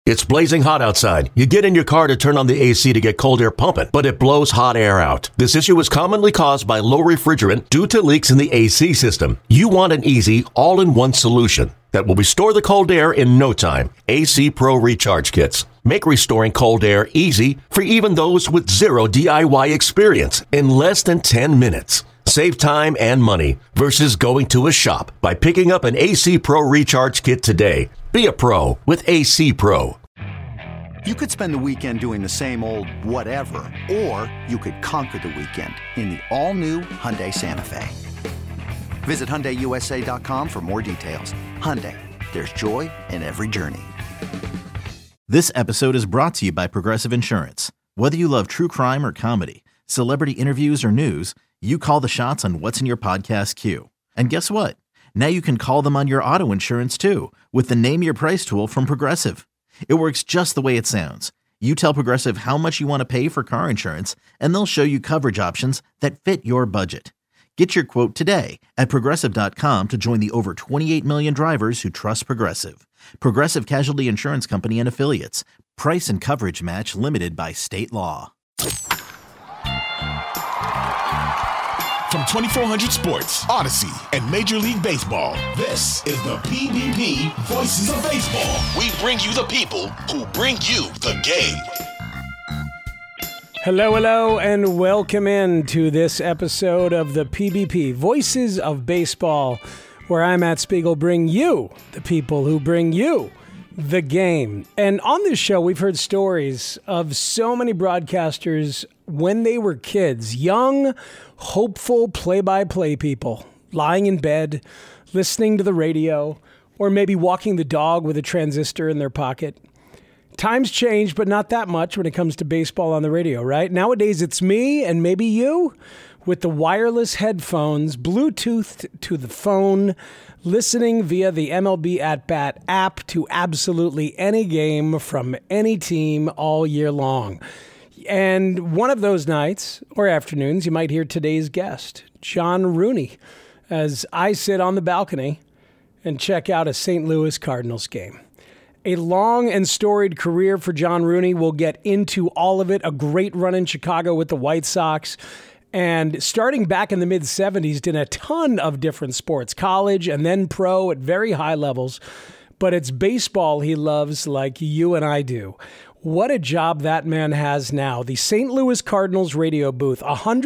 It's blazing hot outside. You get in your car to turn on the AC to get cold air pumping, but it blows hot air out. This issue is commonly caused by low refrigerant due to leaks in the AC system. You want an easy, all-in-one solution that will restore the cold air in no time. AC Pro Recharge Kits make restoring cold air easy for even those with zero DIY experience in less than 10 minutes. Save time and money versus going to a shop by picking up an AC Pro Recharge Kit today. Be a pro with AC Pro. You could spend the weekend doing the same old whatever, or you could conquer the weekend in the all-new Hyundai Santa Fe. Visit HyundaiUSA.com for more details. Hyundai, there's joy in every journey. This episode is brought to you by Progressive Insurance. Whether you love true crime or comedy, celebrity interviews or news, you call the shots on what's in your podcast queue. And guess what? Now you can call them on your auto insurance too with the Name Your Price tool from Progressive. It works just the way it sounds. You tell Progressive how much you want to pay for car insurance, and they'll show you coverage options that fit your budget. Get your quote today at Progressive.com to join the over 28 million drivers who trust Progressive. Progressive Casualty Insurance Company and Affiliates. Price and coverage match limited by state law. From 2400 Sports, Odyssey, and Major League Baseball, this is the PBP Voices of Baseball. We bring you the people who bring you the game. Hello, and welcome in to this episode of the PBP Voices of Baseball, where I, Matt Spiegel, bring you the people who bring you the game. And on this show, we've heard stories of so many broadcasters when they were kids, young, hopeful play-by-play people, lying in bed, listening to the radio, or maybe walking the dog with a transistor in their pocket. Times change, but not that much when it comes to baseball on the radio, right? Nowadays, it's me and maybe you with the wireless headphones, Bluetoothed to the phone, listening via the MLB At Bat app to absolutely any game from any team all year long. And one of those nights or afternoons, you might hear today's guest, John Rooney, as I sit on the balcony and check out a St. Louis Cardinals game. A long and storied career for John Rooney. We'll get into all of it. A great run in Chicago with the White Sox. And starting back in the mid-'70s, did a ton of different sports, college and then pro at very high levels. But it's baseball he loves like you and I do. What a job that man has now. The St. Louis Cardinals radio booth,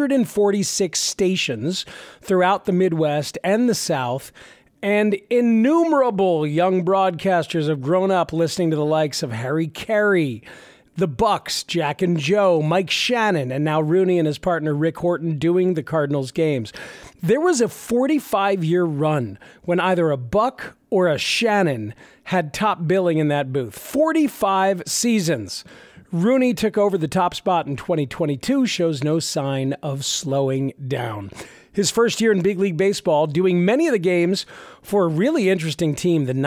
146 stations throughout the Midwest and the South, and innumerable young broadcasters have grown up listening to the likes of Harry Carey, the Bucks, Jack and Joe, Mike Shannon, and now Rooney and his partner Rick Horton doing the Cardinals games. There was a 45-year run when either a Buck or a Shannon had top billing in that booth. 45 seasons. Rooney took over the top spot in 2022, shows no sign of slowing down. His first year in big league baseball, doing many of the games for a really interesting team, the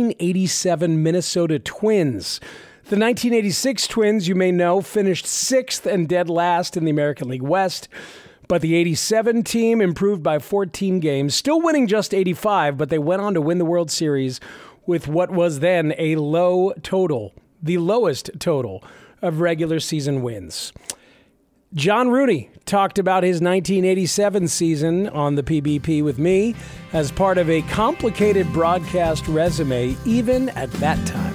1987 Minnesota Twins. The 1986 Twins, you may know, finished 6th and dead last in the American League West. But the 87 team improved by 14 games, still winning just 85, but they went on to win the World Series with what was then a low total, the lowest total of regular season wins. John Rooney talked about his 1987 season on the PBP with me as part of a complicated broadcast resume, even at that time.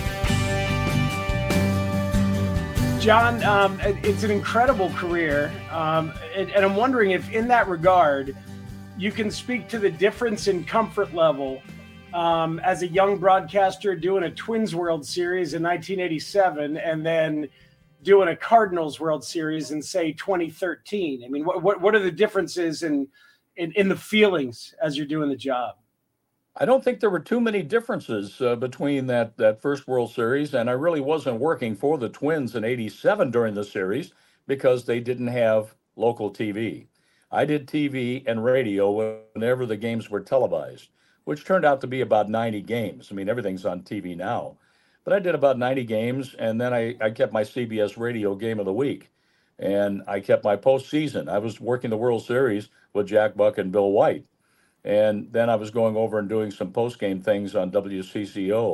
John, it's an incredible career, and I'm wondering if in that regard, you can speak to the difference in comfort level as a young broadcaster doing a Twins World Series in 1987 and then doing a Cardinals World Series in, say, 2013. I mean, what are the differences in the feelings as you're doing the job? I don't think there were too many differences between that first World Series, and I really wasn't working for the Twins in '87 during the series because they didn't have local TV. I did TV and radio whenever the games were televised, which turned out to be about 90 games. I mean, everything's on TV now. But I did about 90 games, and then I kept my CBS radio game of the week, and I kept my postseason. I was working the World Series with Jack Buck and Bill White. And then I was going over and doing some post-game things on WCCO.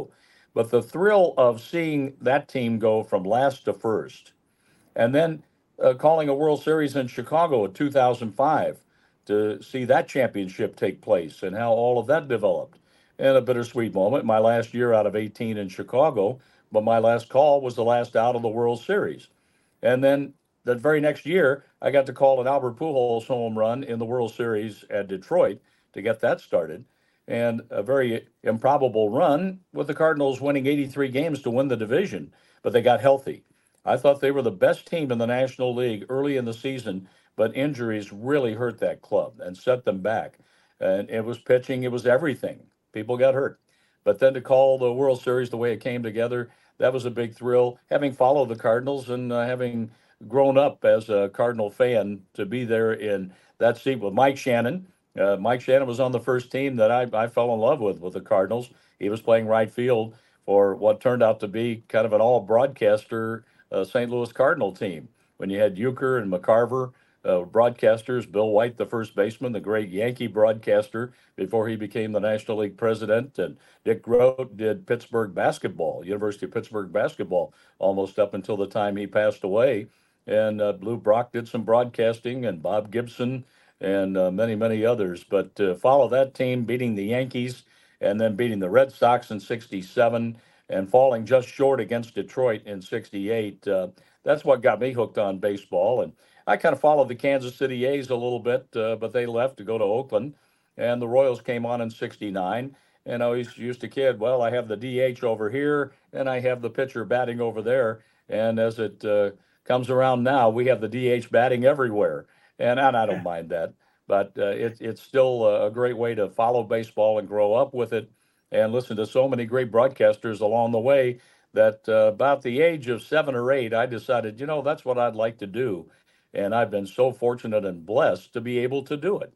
But the thrill of seeing that team go from last to first, and then calling a World Series in Chicago in 2005 to see that championship take place and how all of that developed. And a bittersweet moment, my last year out of 18 in Chicago, but my last call was the last out of the World Series. And then the very next year, I got to call an Albert Pujols home run in the World Series at Detroit to get that started. And a very improbable run with the Cardinals winning 83 games to win the division, but they got healthy. I thought they were the best team in the National League early in the season, but injuries really hurt that club and set them back. And it was pitching, it was everything. People got hurt. But then to call the World Series the way it came together, that was a big thrill. Having followed the Cardinals and having grown up as a Cardinal fan, to be there in that seat with Mike Shannon. Mike Shannon was on the first team that I fell in love with the Cardinals. He was playing right field for what turned out to be kind of an all broadcaster St. Louis Cardinal team. When you had Euchre and McCarver, broadcasters, Bill White, the first baseman, the great Yankee broadcaster before he became the National League president, and Dick Groat did Pittsburgh basketball, University of Pittsburgh basketball, almost up until the time he passed away. And Lou Brock did some broadcasting, and Bob Gibson, and many, many others. But to follow that team beating the Yankees and then beating the Red Sox in '67 and falling just short against Detroit in '68, that's what got me hooked on baseball. And I kind of followed the Kansas City A's a little bit, but they left to go to Oakland, and the Royals came on in '69. And I always used to kid, well, I have the DH over here, and I have the pitcher batting over there. And as it comes around now, we have the DH batting everywhere, and I don't mind that. But it's still a great way to follow baseball and grow up with it, and listen to so many great broadcasters along the way. That about the age of 7 or 8, I decided, that's what I'd like to do. And I've been so fortunate and blessed to be able to do it.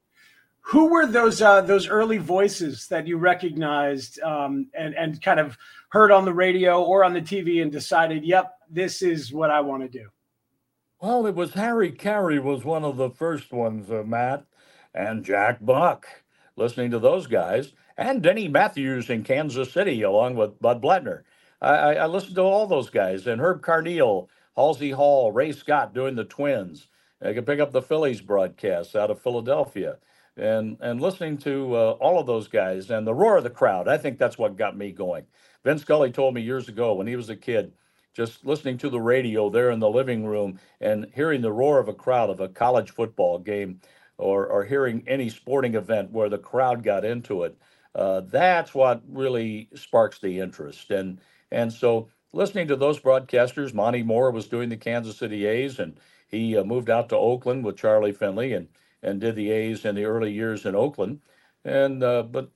Who were those early voices that you recognized and kind of heard on the radio or on the TV and decided, yep, this is what I want to do? Well, it was Harry Carey was one of the first ones, Matt, and Jack Buck, listening to those guys, and Denny Matthews in Kansas City, along with Bud Blattner. I listened to all those guys, and Herb Carneal, Halsey Hall, Ray Scott doing the Twins. I could pick up the Phillies broadcasts out of Philadelphia. And listening to all of those guys and the roar of the crowd, I think that's what got me going. Vin Scully told me years ago when he was a kid, just listening to the radio there in the living room and hearing the roar of a crowd of a college football game or hearing any sporting event where the crowd got into it, that's what really sparks the interest. And so listening to those broadcasters, Monty Moore was doing the Kansas City A's, and he moved out to Oakland with Charlie Finley and did the A's in the early years in Oakland. And but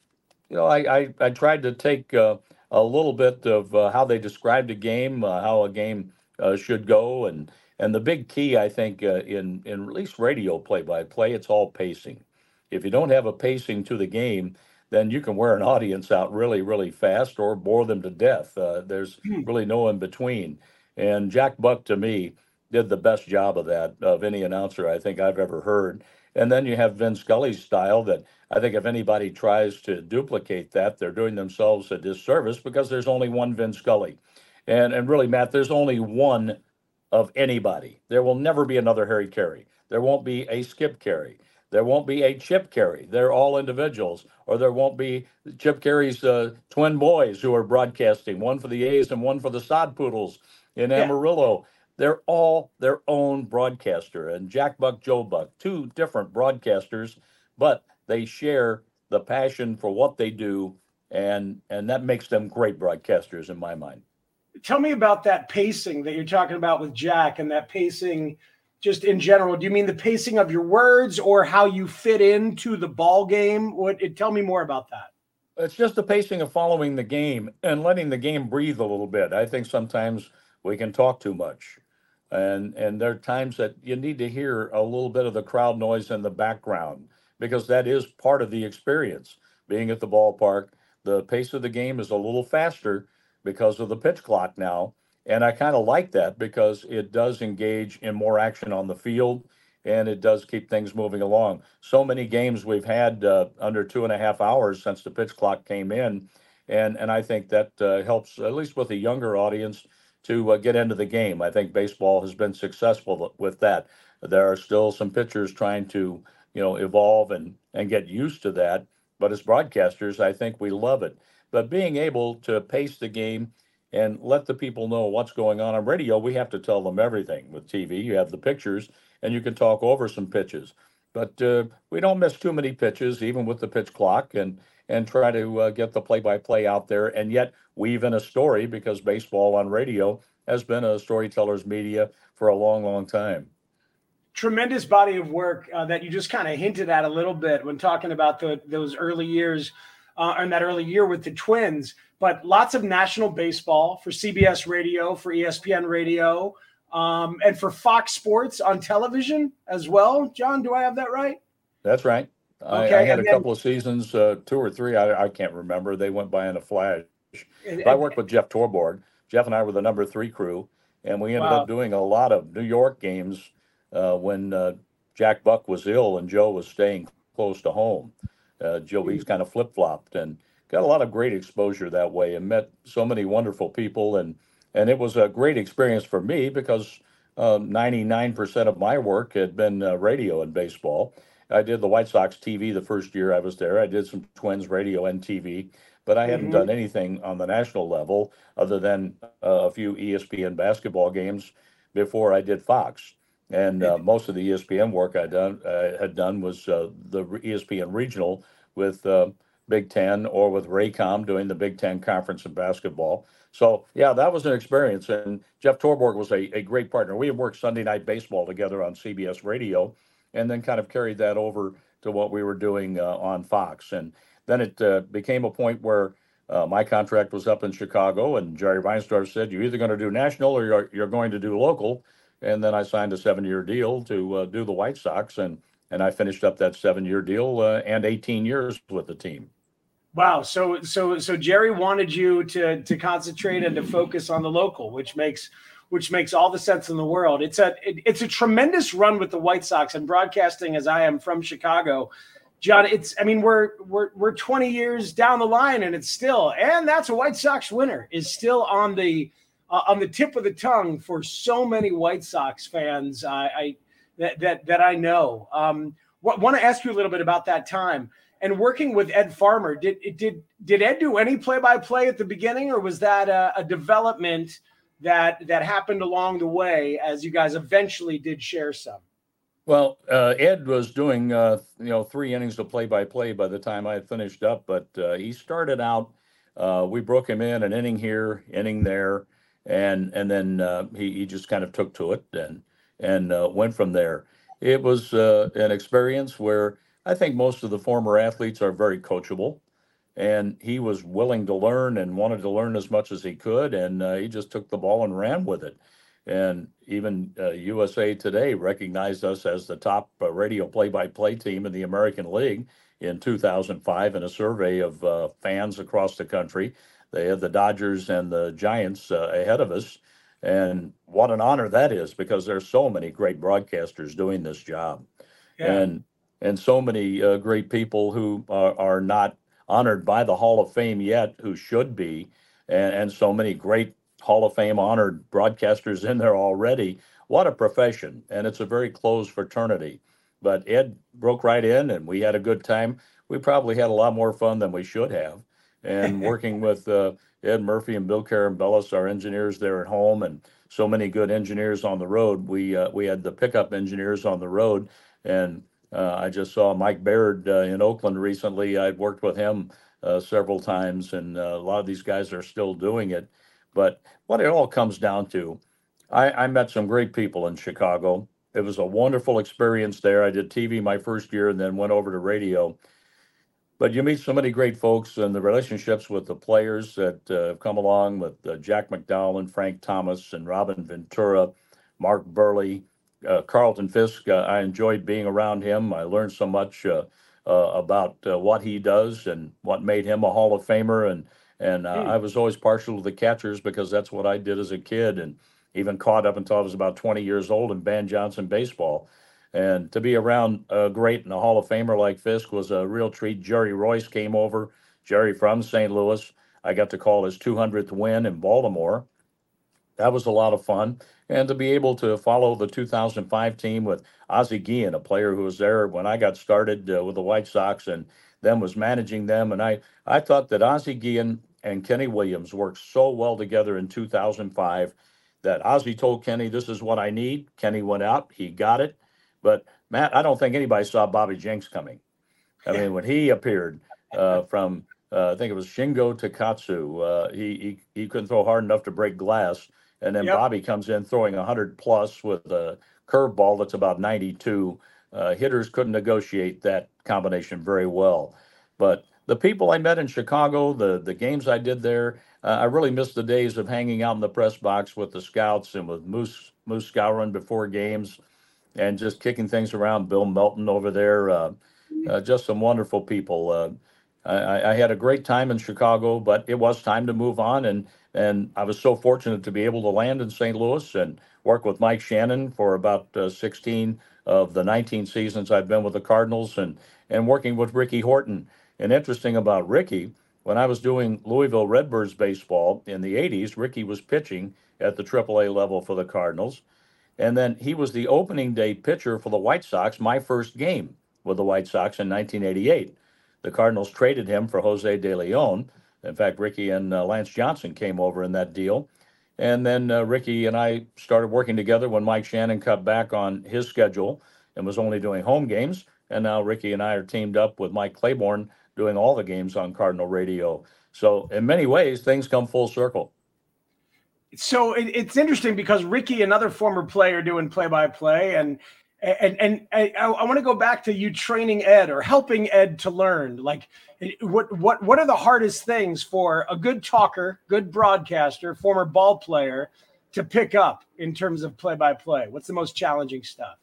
I tried to take a little bit of how they described a game, how a game should go, and the big key I think in at least radio play-by-play, it's all pacing. If you don't have a pacing to the game, then you can wear an audience out really, really fast or bore them to death. There's really no in between. And Jack Buck, to me, did the best job of that of any announcer I think I've ever heard. And then you have Vin Scully's style that I think if anybody tries to duplicate that, they're doing themselves a disservice because there's only one Vin Scully. And really, Matt, there's only one of anybody. There will never be another Harry Carey. There won't be a Skip Carey. There won't be a Chip Carey. They're all individuals. Or there won't be Chip Carey's twin boys who are broadcasting, one for the A's and one for the Sod Poodles in Amarillo. They're all their own broadcaster. And Jack Buck, Joe Buck, two different broadcasters, but they share the passion for what they do, and that makes them great broadcasters in my mind. Tell me about that pacing that you're talking about with Jack, and that pacing just in general. Do you mean the pacing of your words or how you fit into the ball game? Tell me more about that. It's just the pacing of following the game and letting the game breathe a little bit. I think sometimes we can talk too much. And there are times that you need to hear a little bit of the crowd noise in the background because that is part of the experience. Being at the ballpark, the pace of the game is a little faster because of the pitch clock now. And I kind of like that because it does engage in more action on the field and it does keep things moving along. So many games we've had under 2.5 hours since the pitch clock came in. And I think that helps, at least with a younger audience, to get into the game. I think baseball has been successful with that. There are still some pitchers trying to, evolve and get used to that. But as broadcasters, I think we love it. But being able to pace the game and let the people know what's going on radio, we have to tell them everything. With TV, you have the pictures and you can talk over some pitches. But we don't miss too many pitches, even with the pitch clock, and try to get the play-by-play out there, and yet weave in a story because baseball on radio has been a storyteller's media for a long, long time. Tremendous body of work that you just kind of hinted at a little bit when talking about those early years and that early year with the Twins. But lots of national baseball for CBS Radio, for ESPN Radio, and for Fox Sports on television as well. John, do I have that right? That's right. Okay, I had a couple of seasons, 2 or 3, I can't remember. They went by in a flash. I worked with Jeff Torborg. Jeff and I were the number 3 crew, and we ended up doing a lot of New York games when Jack Buck was ill and Joe was staying close to home. Joe, he's kind of flip-flopped and got a lot of great exposure that way and met so many wonderful people. And it was a great experience for me because 99% of my work had been radio and baseball. I did the White Sox TV the first year I was there. I did some Twins radio and TV, but I hadn't done anything on the national level other than a few ESPN basketball games before I did Fox. And most of the ESPN work I had done was the ESPN regional with Big Ten or with Raycom doing the Big Ten conference in basketball. So, yeah, that was an experience. And Jeff Torborg was a great partner. We had worked Sunday Night Baseball together on CBS Radio and then kind of carried that over to what we were doing on Fox. And then it became a point where my contract was up in Chicago, and Jerry Reinsdorf said, you're either going to do national or you're going to do local. And then I signed a 7-year deal to do the White Sox, and I finished up that 7-year deal and 18 years with the team. Wow. So Jerry wanted you to concentrate and to focus on the local, which makes all the sense in the world. It's a tremendous run with the White Sox, and broadcasting as I am from Chicago, John. We're 20 years down the line, and that's a White Sox winner is still on the tip of the tongue for so many White Sox fans that I know. Want to ask you a little bit about that time and working with Ed Farmer. Did Ed do any play-by-play at the beginning, or was that a development that happened along the way as you guys eventually did share some? Well, Ed was doing 3 innings of play-by-play by the time I had finished up, but he started out. We broke him in an inning here, inning there. And then he just kind of took to it and went from there. It was an experience where I think most of the former athletes are very coachable, and he was willing to learn and wanted to learn as much as he could, and he just took the ball and ran with it. And even USA Today recognized us as the top radio play-by-play team in the American League in 2005 in a survey of fans across the country. They had the Dodgers and the Giants ahead of us. And what an honor that is, because there's so many great broadcasters doing this job. Yeah. And so many great people who are not honored by the Hall of Fame yet, who should be, and so many great Hall of Fame honored broadcasters in there already. What a profession. And it's a very closed fraternity. But Ed broke right in, and we had a good time. We probably had a lot more fun than we should have. And working with Ed Murphy and Bill Carambellis, our engineers there at home, and so many good engineers on the road. We had the pickup engineers on the road, and I just saw Mike Baird in Oakland recently. I'd worked with him several times, and a lot of these guys are still doing it. But what it all comes down to, I met some great people in Chicago. It was a wonderful experience there. I did TV my first year and then went over to radio. But you meet so many great folks, and the relationships with the players that have come along with Jack McDowell and Frank Thomas and Robin Ventura, Mark Burley, Carlton Fisk. I enjoyed being around him. I learned so much about what he does and what made him a Hall of Famer. And I was always partial to the catchers because that's what I did as a kid, and even caught up until I was about 20 years old in Ban Johnson baseball. And to be around a great and a Hall of Famer like Fisk was a real treat. Jerry Royce came over, Jerry from St. Louis. I got to call his 200th win in Baltimore. That was a lot of fun. And to be able to follow the 2005 team with Ozzie Guillen, a player who was there when I got started with the White Sox and then was managing them. And I thought that Ozzie Guillen and Kenny Williams worked so well together in 2005 that Ozzie told Kenny, this is what I need. Kenny went out, he got it. But Matt, I don't think anybody saw Bobby Jenks coming. I mean, when he appeared from, I think it was Shingo Takatsu, he couldn't throw hard enough to break glass. And then Bobby comes in throwing 100 plus with a curveball that's about 92. Hitters couldn't negotiate that combination very well. But the people I met in Chicago, the games I did there, I really missed the days of hanging out in the press box with the scouts and with Moose Skowron before games and just kicking things around. Bill Melton over there, just some wonderful people. I had a great time in Chicago, but it was time to move on. And I was so fortunate to be able to land in St. Louis and work with Mike Shannon for about 16 of the 19 seasons I've been with the Cardinals and working with Ricky Horton. And interesting about Ricky, when I was doing Louisville Redbirds baseball in the 80s, Ricky was pitching at the AAA level for the Cardinals. And then he was the opening day pitcher for the White Sox, my first game with the White Sox in 1988. The Cardinals traded him for Jose De Leon. In fact, Ricky and Lance Johnson came over in that deal. And then Ricky and I started working together when Mike Shannon cut back on his schedule and was only doing home games. And now Ricky and I are teamed up with Mike Claiborne doing all the games on Cardinal radio. So in many ways, things come full circle. So it's interesting because Ricky, another former player doing play-by-play, and I want to go back to you training Ed or helping Ed to learn. Like, what are the hardest things for a good talker, good broadcaster, former ball player to pick up in terms of play-by-play? What's the most challenging stuff?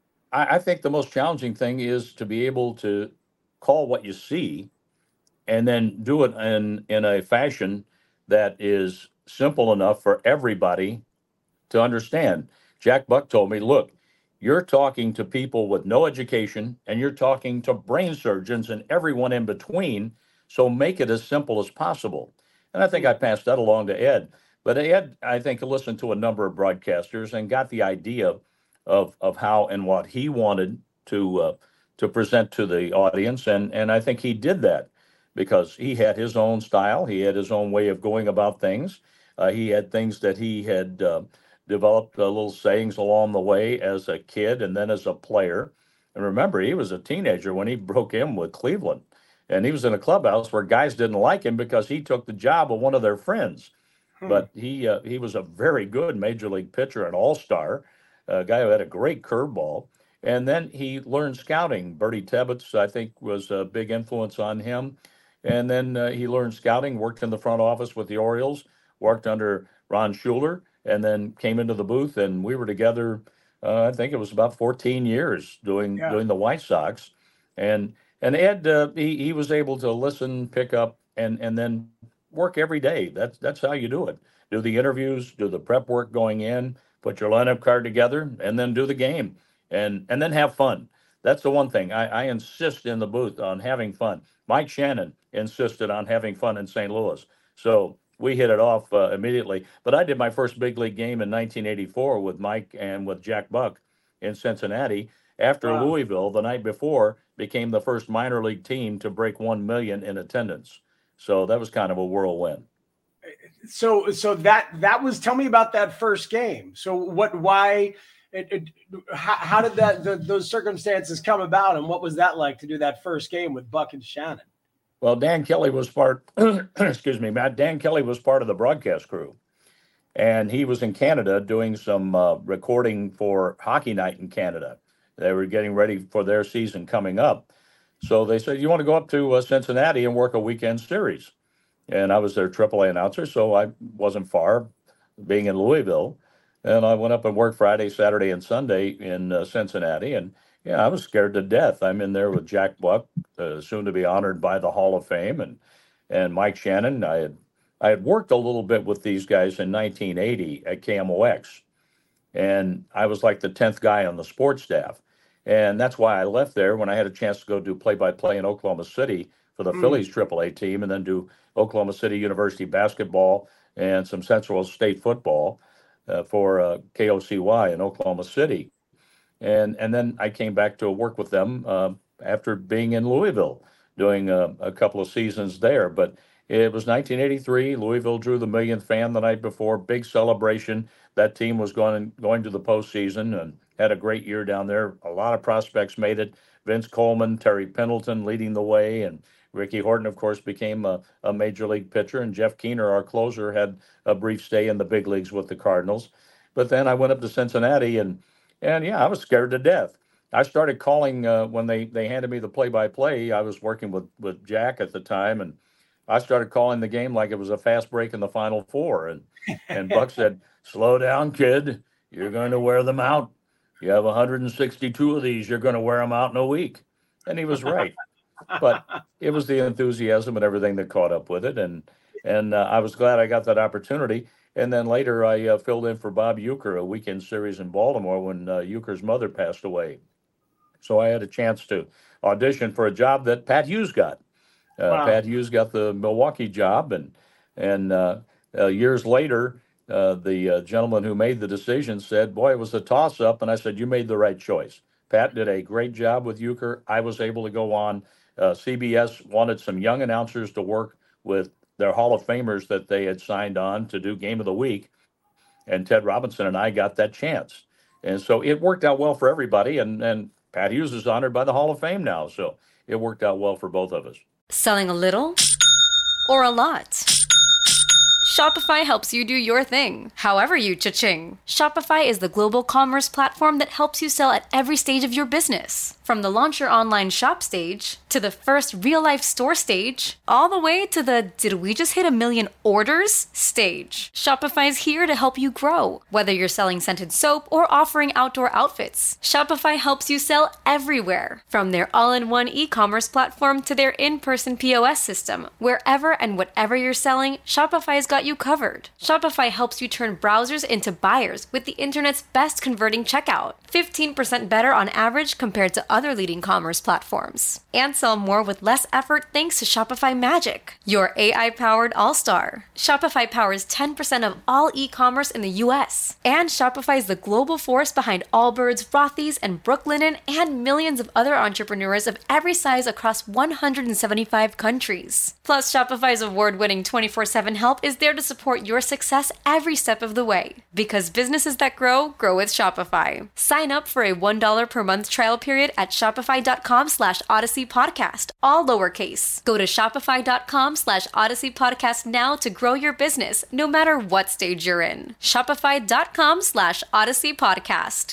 I think the most challenging thing is to be able to call what you see and then do it in a fashion that is simple enough for everybody to understand. Jack Buck told me, look, you're talking to people with no education and you're talking to brain surgeons and everyone in between. So make it as simple as possible. And I think I passed that along to Ed. But Ed, I think, listened to a number of broadcasters and got the idea of how and what he wanted to present to the audience. And I think he did that because he had his own style. He had his own way of going about things. He had things that he had developed little sayings along the way as a kid and then as a player. And remember, he was a teenager when he broke in with Cleveland. And he was in a clubhouse where guys didn't like him because he took the job of one of their friends. But he was a very good major league pitcher, an all-star, a guy who had a great curveball. And then he learned scouting. Bertie Tebbetts, I think, was a big influence on him. And then he learned scouting, worked in the front office with the Orioles, worked under Ron Schuler, and then came into the booth. And we were together, I think it was about 14 years doing the White Sox. And Ed, he was able to listen, pick up, and then work every day. That's how you do it. Do the interviews, do the prep work going in, put your lineup card together, and then do the game, and then have fun. That's the one thing I insist in the booth on, having fun. Mike Shannon insisted on having fun in St. Louis, so we hit it off immediately. But I did my first big league game in 1984 with Mike and with Jack Buck in Cincinnati. After Louisville, the night before, became the first minor league team to break 1 million in attendance. So that was kind of a whirlwind. So that was, tell me about that first game. So how did those circumstances come about, and what was that like to do that first game with Buck and Shannon? Well, Dan Kelly was excuse me, Matt, Dan Kelly was part of the broadcast crew, and he was in Canada doing some recording for Hockey Night in Canada. They were getting ready for their season coming up. So they said, you want to go up to Cincinnati and work a weekend series? And I was their AAA announcer, so I wasn't far, being in Louisville. And I went up and worked Friday, Saturday, and Sunday in Cincinnati. And I was scared to death. I'm in there with Jack Buck, soon to be honored by the Hall of Fame, and Mike Shannon. I had worked a little bit with these guys in 1980 at KMOX, and I was like the 10th guy on the sports staff. And that's why I left there when I had a chance to go do play-by-play in Oklahoma City for the Phillies AAA team, and then do Oklahoma City University basketball and some Central State football for KOCY in Oklahoma City. And then I came back to work with them after being in Louisville, doing a couple of seasons there. But it was 1983. Louisville drew the millionth fan the night before. Big celebration. That team was going to the postseason and had a great year down there. A lot of prospects made it. Vince Coleman, Terry Pendleton leading the way, and Ricky Horton, of course, became a major league pitcher. And Jeff Keener, our closer, had a brief stay in the big leagues with the Cardinals. But then I went up to Cincinnati, and yeah, I was scared to death. I started calling when they handed me the play-by-play. I was working with Jack at the time, and I started calling the game like it was a fast break in the Final Four. And Buck said, "Slow down, kid. You're going to wear them out. You have 162 of these. You're going to wear them out in a week." And he was right. But it was the enthusiasm and everything that caught up with it. And I was glad I got that opportunity. And then later I filled in for Bob Uecker, a weekend series in Baltimore when Uecker's mother passed away. So I had a chance to audition for a job that Pat Hughes got. Wow. Pat Hughes got the Milwaukee job. And years later, the gentleman who made the decision said, "Boy, it was a toss-up." And I said, "You made the right choice. Pat did a great job with Uecker. I was able to go on. CBS wanted some young announcers to work with their Hall of Famers that they had signed on to do Game of the Week. And Ted Robinson and I got that chance. And so it worked out well for everybody. And Pat Hughes is honored by the Hall of Fame now. So it worked out well for both of us. Selling a little or a lot? Shopify helps you do your thing, however you cha-ching. Shopify is the global commerce platform that helps you sell at every stage of your business. From the launch your online shop stage, to the first real-life store stage, all the way to the "did we just hit 1 million orders" stage. Shopify is here to help you grow. Whether you're selling scented soap or offering outdoor outfits, Shopify helps you sell everywhere. From their all-in-one e-commerce platform to their in-person POS system, wherever and whatever you're selling, Shopify's got you covered. Shopify helps you turn browsers into buyers with the internet's best converting checkout. 15% better on average compared to other leading commerce platforms. And sell more with less effort thanks to Shopify Magic, your AI-powered all-star. Shopify powers 10% of all e-commerce in the US. And Shopify is the global force behind Allbirds, Rothy's, and Brooklinen, and millions of other entrepreneurs of every size across 175 countries. Plus, Shopify's award-winning 24/7 help is there to support your success every step of the way. Because businesses that grow, grow with Shopify. Sign up for a $1 per month trial period at shopify.com/Odyssey Podcast, all lowercase. Go to shopify.com/Odyssey Podcast now to grow your business, no matter what stage you're in. Shopify.com/Odyssey Podcast.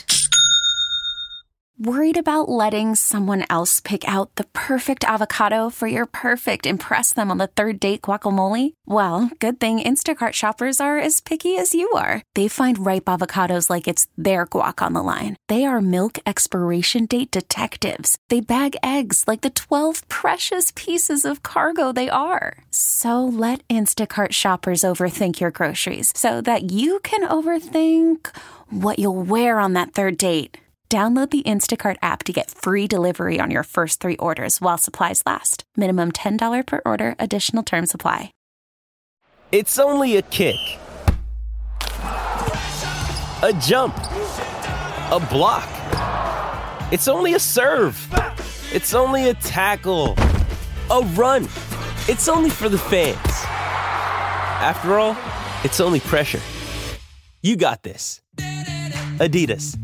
Worried about letting someone else pick out the perfect avocado for your perfect impress them on the third date guacamole? Well, good thing Instacart shoppers are as picky as you are. They find ripe avocados like it's their guac on the line. They are milk expiration date detectives. They bag eggs like the 12 precious pieces of cargo they are. So let Instacart shoppers overthink your groceries so that you can overthink what you'll wear on that third date. Download the Instacart app to get free delivery on your first 3 orders while supplies last. Minimum $10 per order. Additional terms apply. It's only a kick, a jump, a block. It's only a serve. It's only a tackle, a run. It's only for the fans. After all, it's only pressure. You got this. Adidas.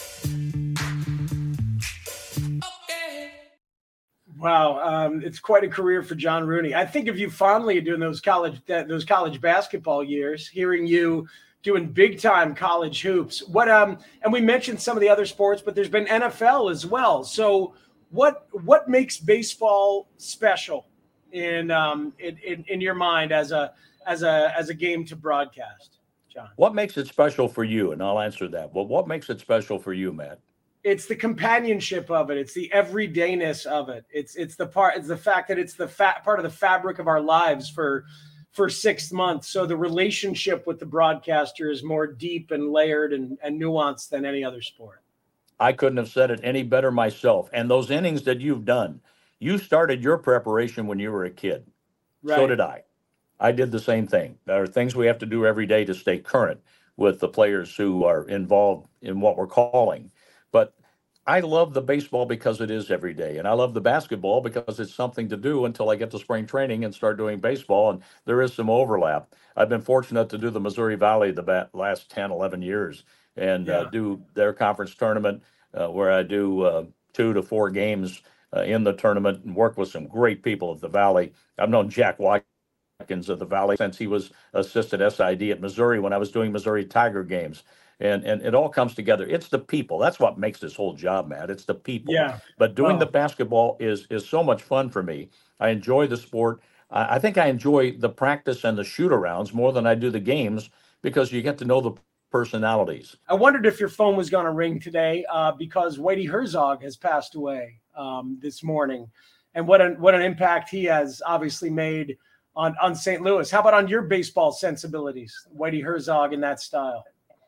Wow, it's quite a career for John Rooney. I think of you fondly doing those college basketball years, hearing you doing big time college hoops. And we mentioned some of the other sports, but there's been NFL as well. So what makes baseball special in your mind as a game to broadcast, John? What makes it special for you? And I'll answer that. Well, what makes it special for you, Matt? It's the companionship of it. It's the everydayness of it. It's the fact that it's the part of the fabric of our lives for 6 months. So the relationship with the broadcaster is more deep and layered and nuanced than any other sport. I couldn't have said it any better myself. And those innings that you've done, You started your preparation when you were a kid. Right. So did I. I did the same thing. There are things we have to do every day to stay current with the players who are involved in what we're calling. But I love the baseball because it is every day. And I love the basketball because it's something to do until I get to spring training and start doing baseball. And there is some overlap. I've been fortunate to do the Missouri Valley the last 10, 11 years and do their conference tournament where I do 2 to 4 games in the tournament and work with some great people at the Valley. I've known Jack Watkins of the Valley since he was assistant SID at Missouri when I was doing Missouri Tiger games. And it all comes together. It's the people. That's what makes this whole job, Matt. It's the people. Yeah. But doing the basketball is so much fun for me. I enjoy the sport. I think I enjoy the practice and the shoot-arounds more than I do the games because you get to know the personalities. I wondered if your phone was going to ring today because Whitey Herzog has passed away this morning. And what an impact he has obviously made on St. Louis. How about on your baseball sensibilities, Whitey Herzog in that style?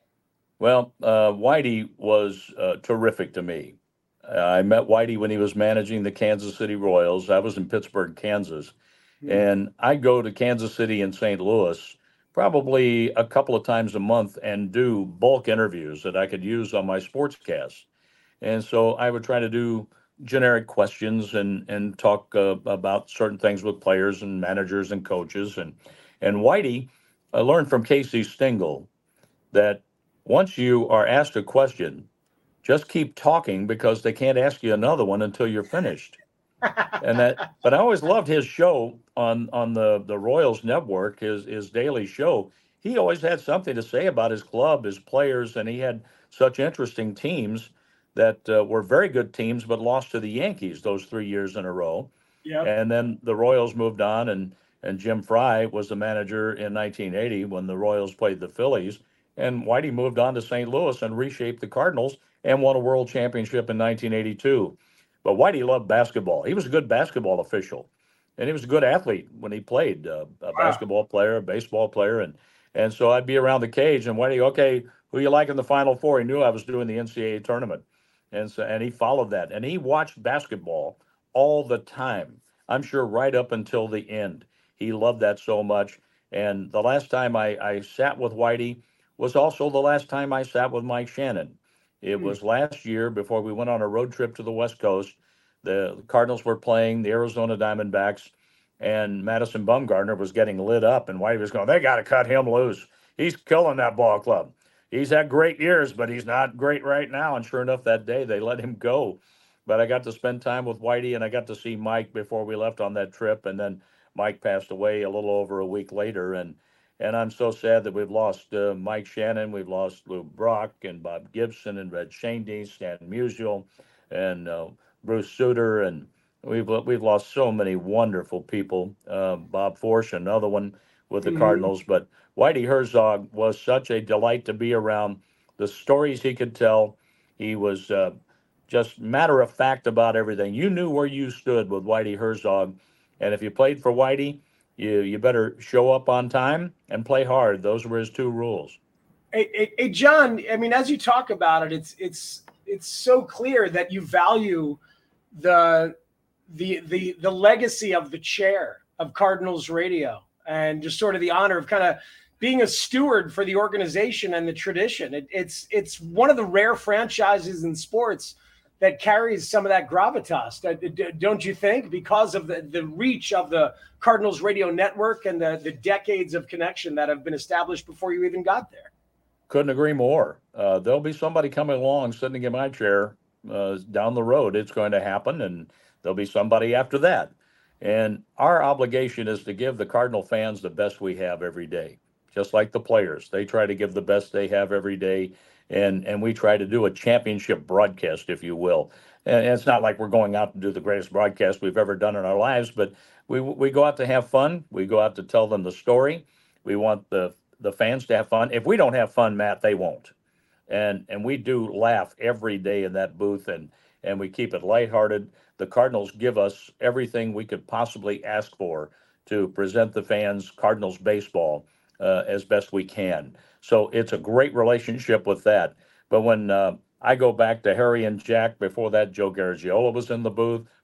Well, Whitey was terrific to me. I met Whitey when he was managing the Kansas City Royals. I was in Pittsburgh, Kansas. And I go to Kansas City and St. Louis probably a couple of times a month and do bulk interviews that I could use on my sportscast. And so I would try to do generic questions and talk about certain things with players and managers and coaches. And Whitey, I learned from Casey Stengel that once you are asked a question, just keep talking because they can't ask you another one until you're finished. But I always loved his show on the Royals network, his daily show. He always had something to say about his club, his players, and he had such interesting teams that were very good teams, but lost to the Yankees those 3 years in a row. Yep. And then the Royals moved on, and Jim Fry was the manager in 1980 when the Royals played the Phillies. And Whitey moved on to St. Louis and reshaped the Cardinals and won a world championship in 1982. But Whitey loved basketball. He was a good basketball official, and he was a good athlete when he played, a basketball player, a baseball player. And so I'd be around the cage, and Whitey, okay, who you like in the Final Four? He knew I was doing the NCAA tournament. And he followed that. And he watched basketball all the time. I'm sure right up until the end. He loved that so much. And the last time I sat with Whitey was also the last time I sat with Mike Shannon. It was last year before we went on a road trip to the West Coast. The Cardinals were playing the Arizona Diamondbacks, and Madison Bumgarner was getting lit up, and Whitey was going, they got to cut him loose. He's killing that ball club. He's had great years, but he's not great right now. And sure enough, that day they let him go. But I got to spend time with Whitey, and I got to see Mike before we left on that trip. And then Mike passed away a little over a week later. And I'm so sad that we've lost Mike Shannon. We've lost Lou Brock and Bob Gibson and Red Shandy, Stan Musial, and Bruce Sutter. And we've lost so many wonderful people. Bob Forsch, another one with the Cardinals. But Whitey Herzog was such a delight to be around. The stories he could tell, he was just matter of fact about everything. You knew where you stood with Whitey Herzog, and if you played for Whitey, you better show up on time and play hard. Those were his 2 rules. Hey, John, I mean, as you talk about it, it's so clear that you value the legacy of the chair of Cardinals radio and just sort of the honor of kind of being a steward for the organization and the tradition. It's one of the rare franchises in sports that carries some of that gravitas, don't you think? Because of the reach of the Cardinals radio network and the decades of connection that have been established before you even got there. Couldn't agree more. There'll be somebody coming along sitting in my chair down the road. It's going to happen, and there'll be somebody after that. And our obligation is to give the Cardinal fans the best we have every day, just like the players. They try to give the best they have every day. And we try to do a championship broadcast, if you will. And it's not like we're going out to do the greatest broadcast we've ever done in our lives, but we go out to have fun. We go out to tell them the story. We want the fans to have fun. If we don't have fun, Matt, they won't. And we do laugh every day in that booth, and we keep it lighthearted. The Cardinals give us everything we could possibly ask for to present the fans Cardinals baseball as best we can. So it's a great relationship with that. But when I go back to Harry and Jack, before that, Joe Garagiola was in the booth,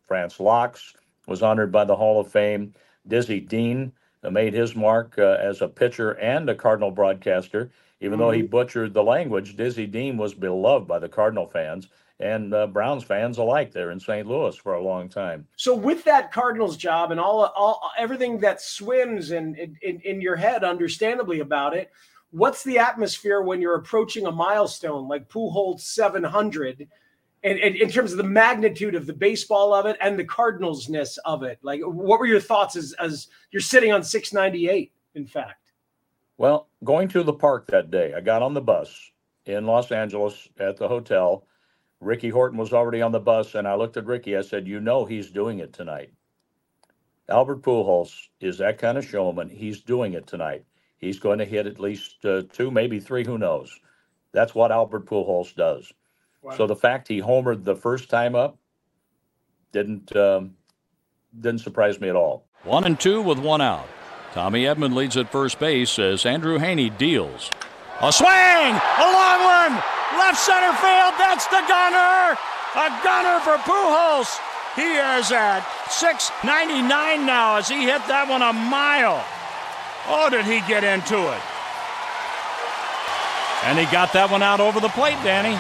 France Laux was honored by the Hall of Fame. Dizzy Dean made his mark as a pitcher and a Cardinal broadcaster. Even though he butchered the language, Dizzy Dean was beloved by the Cardinal fans and Browns fans alike there in St. Louis for a long time. So with that Cardinals job and all everything that swims in your head, understandably, about it, what's the atmosphere when you're approaching a milestone like Pujols 700, and in terms of the magnitude of the baseball of it and the Cardinals-ness of it? Like, what were your thoughts as you're sitting on 698, in fact? Well, going to the park that day, I got on the bus in Los Angeles at the hotel. Ricky Horton was already on the bus, and I looked at Ricky. I said, you know he's doing it tonight. Albert Pujols is that kind of showman. He's doing it tonight. He's going to hit at least 2, maybe 3, who knows. That's what Albert Pujols does. Wow. So the fact he homered the first time up didn't surprise me at all. 1-2 with 1 out. Tommy Edman leads at first base as Andrew Haney deals. A swing! A long one! Left center field, that's the gunner! A gunner for Pujols! He is at 699 now as he hit that one a mile. Oh, did he get into it? And he got that one out over the plate, Danny.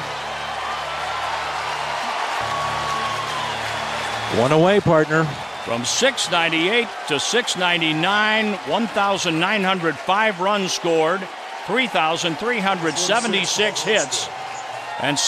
One away, partner. From 698 to 699, 1,905 runs scored, 3,376 hits, and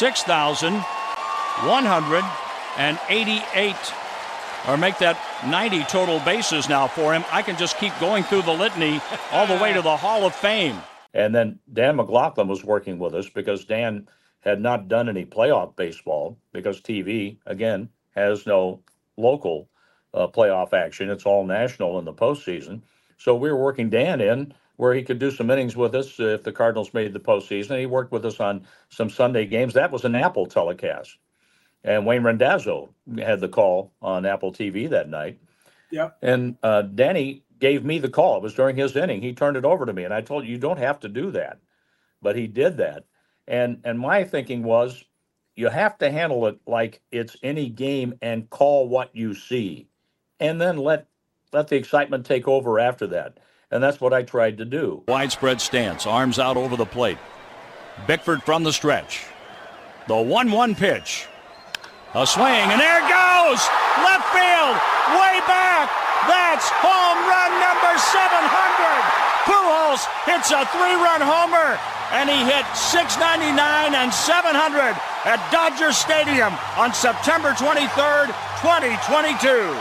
6,188, or make that 90 total bases now for him. I can just keep going through the litany all the way to the Hall of Fame. And then Dan McLaughlin was working with us because Dan had not done any playoff baseball because TV, again, has no local playoff action. It's all national in the postseason. So we were working Dan in where he could do some innings with us if the Cardinals made the postseason. He worked with us on some Sunday games. That was an Apple telecast. And Wayne Randazzo had the call on Apple TV that night. Yep. And Danny gave me the call. It was during his inning. He turned it over to me, and I told you don't have to do that. But he did that. And my thinking was, you have to handle it like it's any game and call what you see. And then let the excitement take over after that. And that's what I tried to do. Widespread stance, arms out over the plate. Bickford from the stretch. The 1-1 pitch. A swing, and there it goes! Left field, way back! That's home run number 700! Pujols hits a 3-run homer, and he hit 699 and 700 at Dodger Stadium on September 23rd, 2022.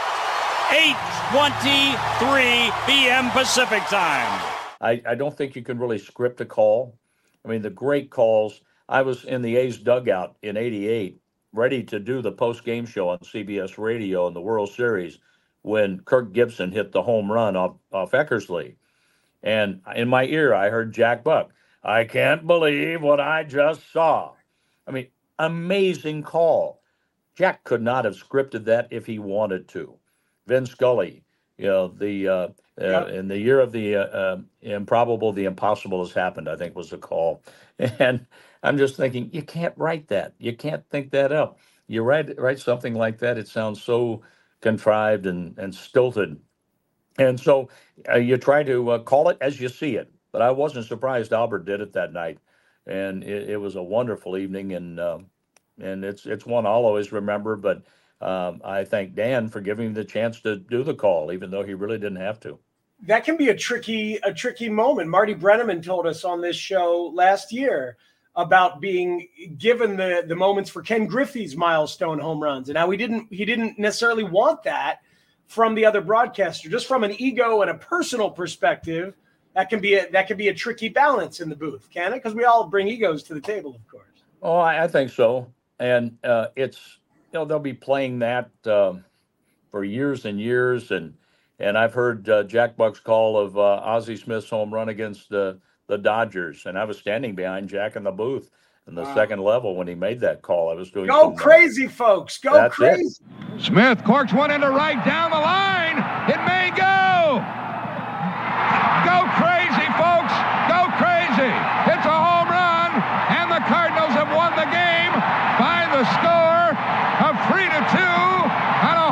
8:23 p.m. Pacific time. I don't think you can really script a call. I mean, the great calls. I was in the A's dugout in '88, ready to do the post-game show on CBS Radio in the World Series when Kirk Gibson hit the home run off Eckersley. And in my ear, I heard Jack Buck. I can't believe what I just saw. I mean, amazing call. Jack could not have scripted that if he wanted to. Vin Scully, in the year of the improbable, the impossible has happened, I think was the call. And I'm just thinking, you can't write that. You can't think that up. You write something like that, it sounds so contrived and stilted. And so you try to call it as you see it. But I wasn't surprised Albert did it that night. And it was a wonderful evening, and it's one I'll always remember. But I thank Dan for giving me the chance to do the call, even though he really didn't have to. That can be a tricky moment. Marty Brenneman told us on this show last year about being given the moments for Ken Griffey's milestone home runs, and how he didn't necessarily want that from the other broadcaster. Just from an ego and a personal perspective, that can be a tricky balance in the booth, can it? Because we all bring egos to the table, of course. Oh, I think so, and it's. They'll be playing that for years and years, and I've heard Jack Buck's call of Ozzie Smith's home run against the Dodgers, and I was standing behind Jack in the booth in the second level when he made that call. I was doing crazy, folks! Go crazy! Smith corks one into right down the line. It may go. Go crazy, folks! Go crazy! It's a home run, and the Cardinals have won the game by the score of 3-2 on a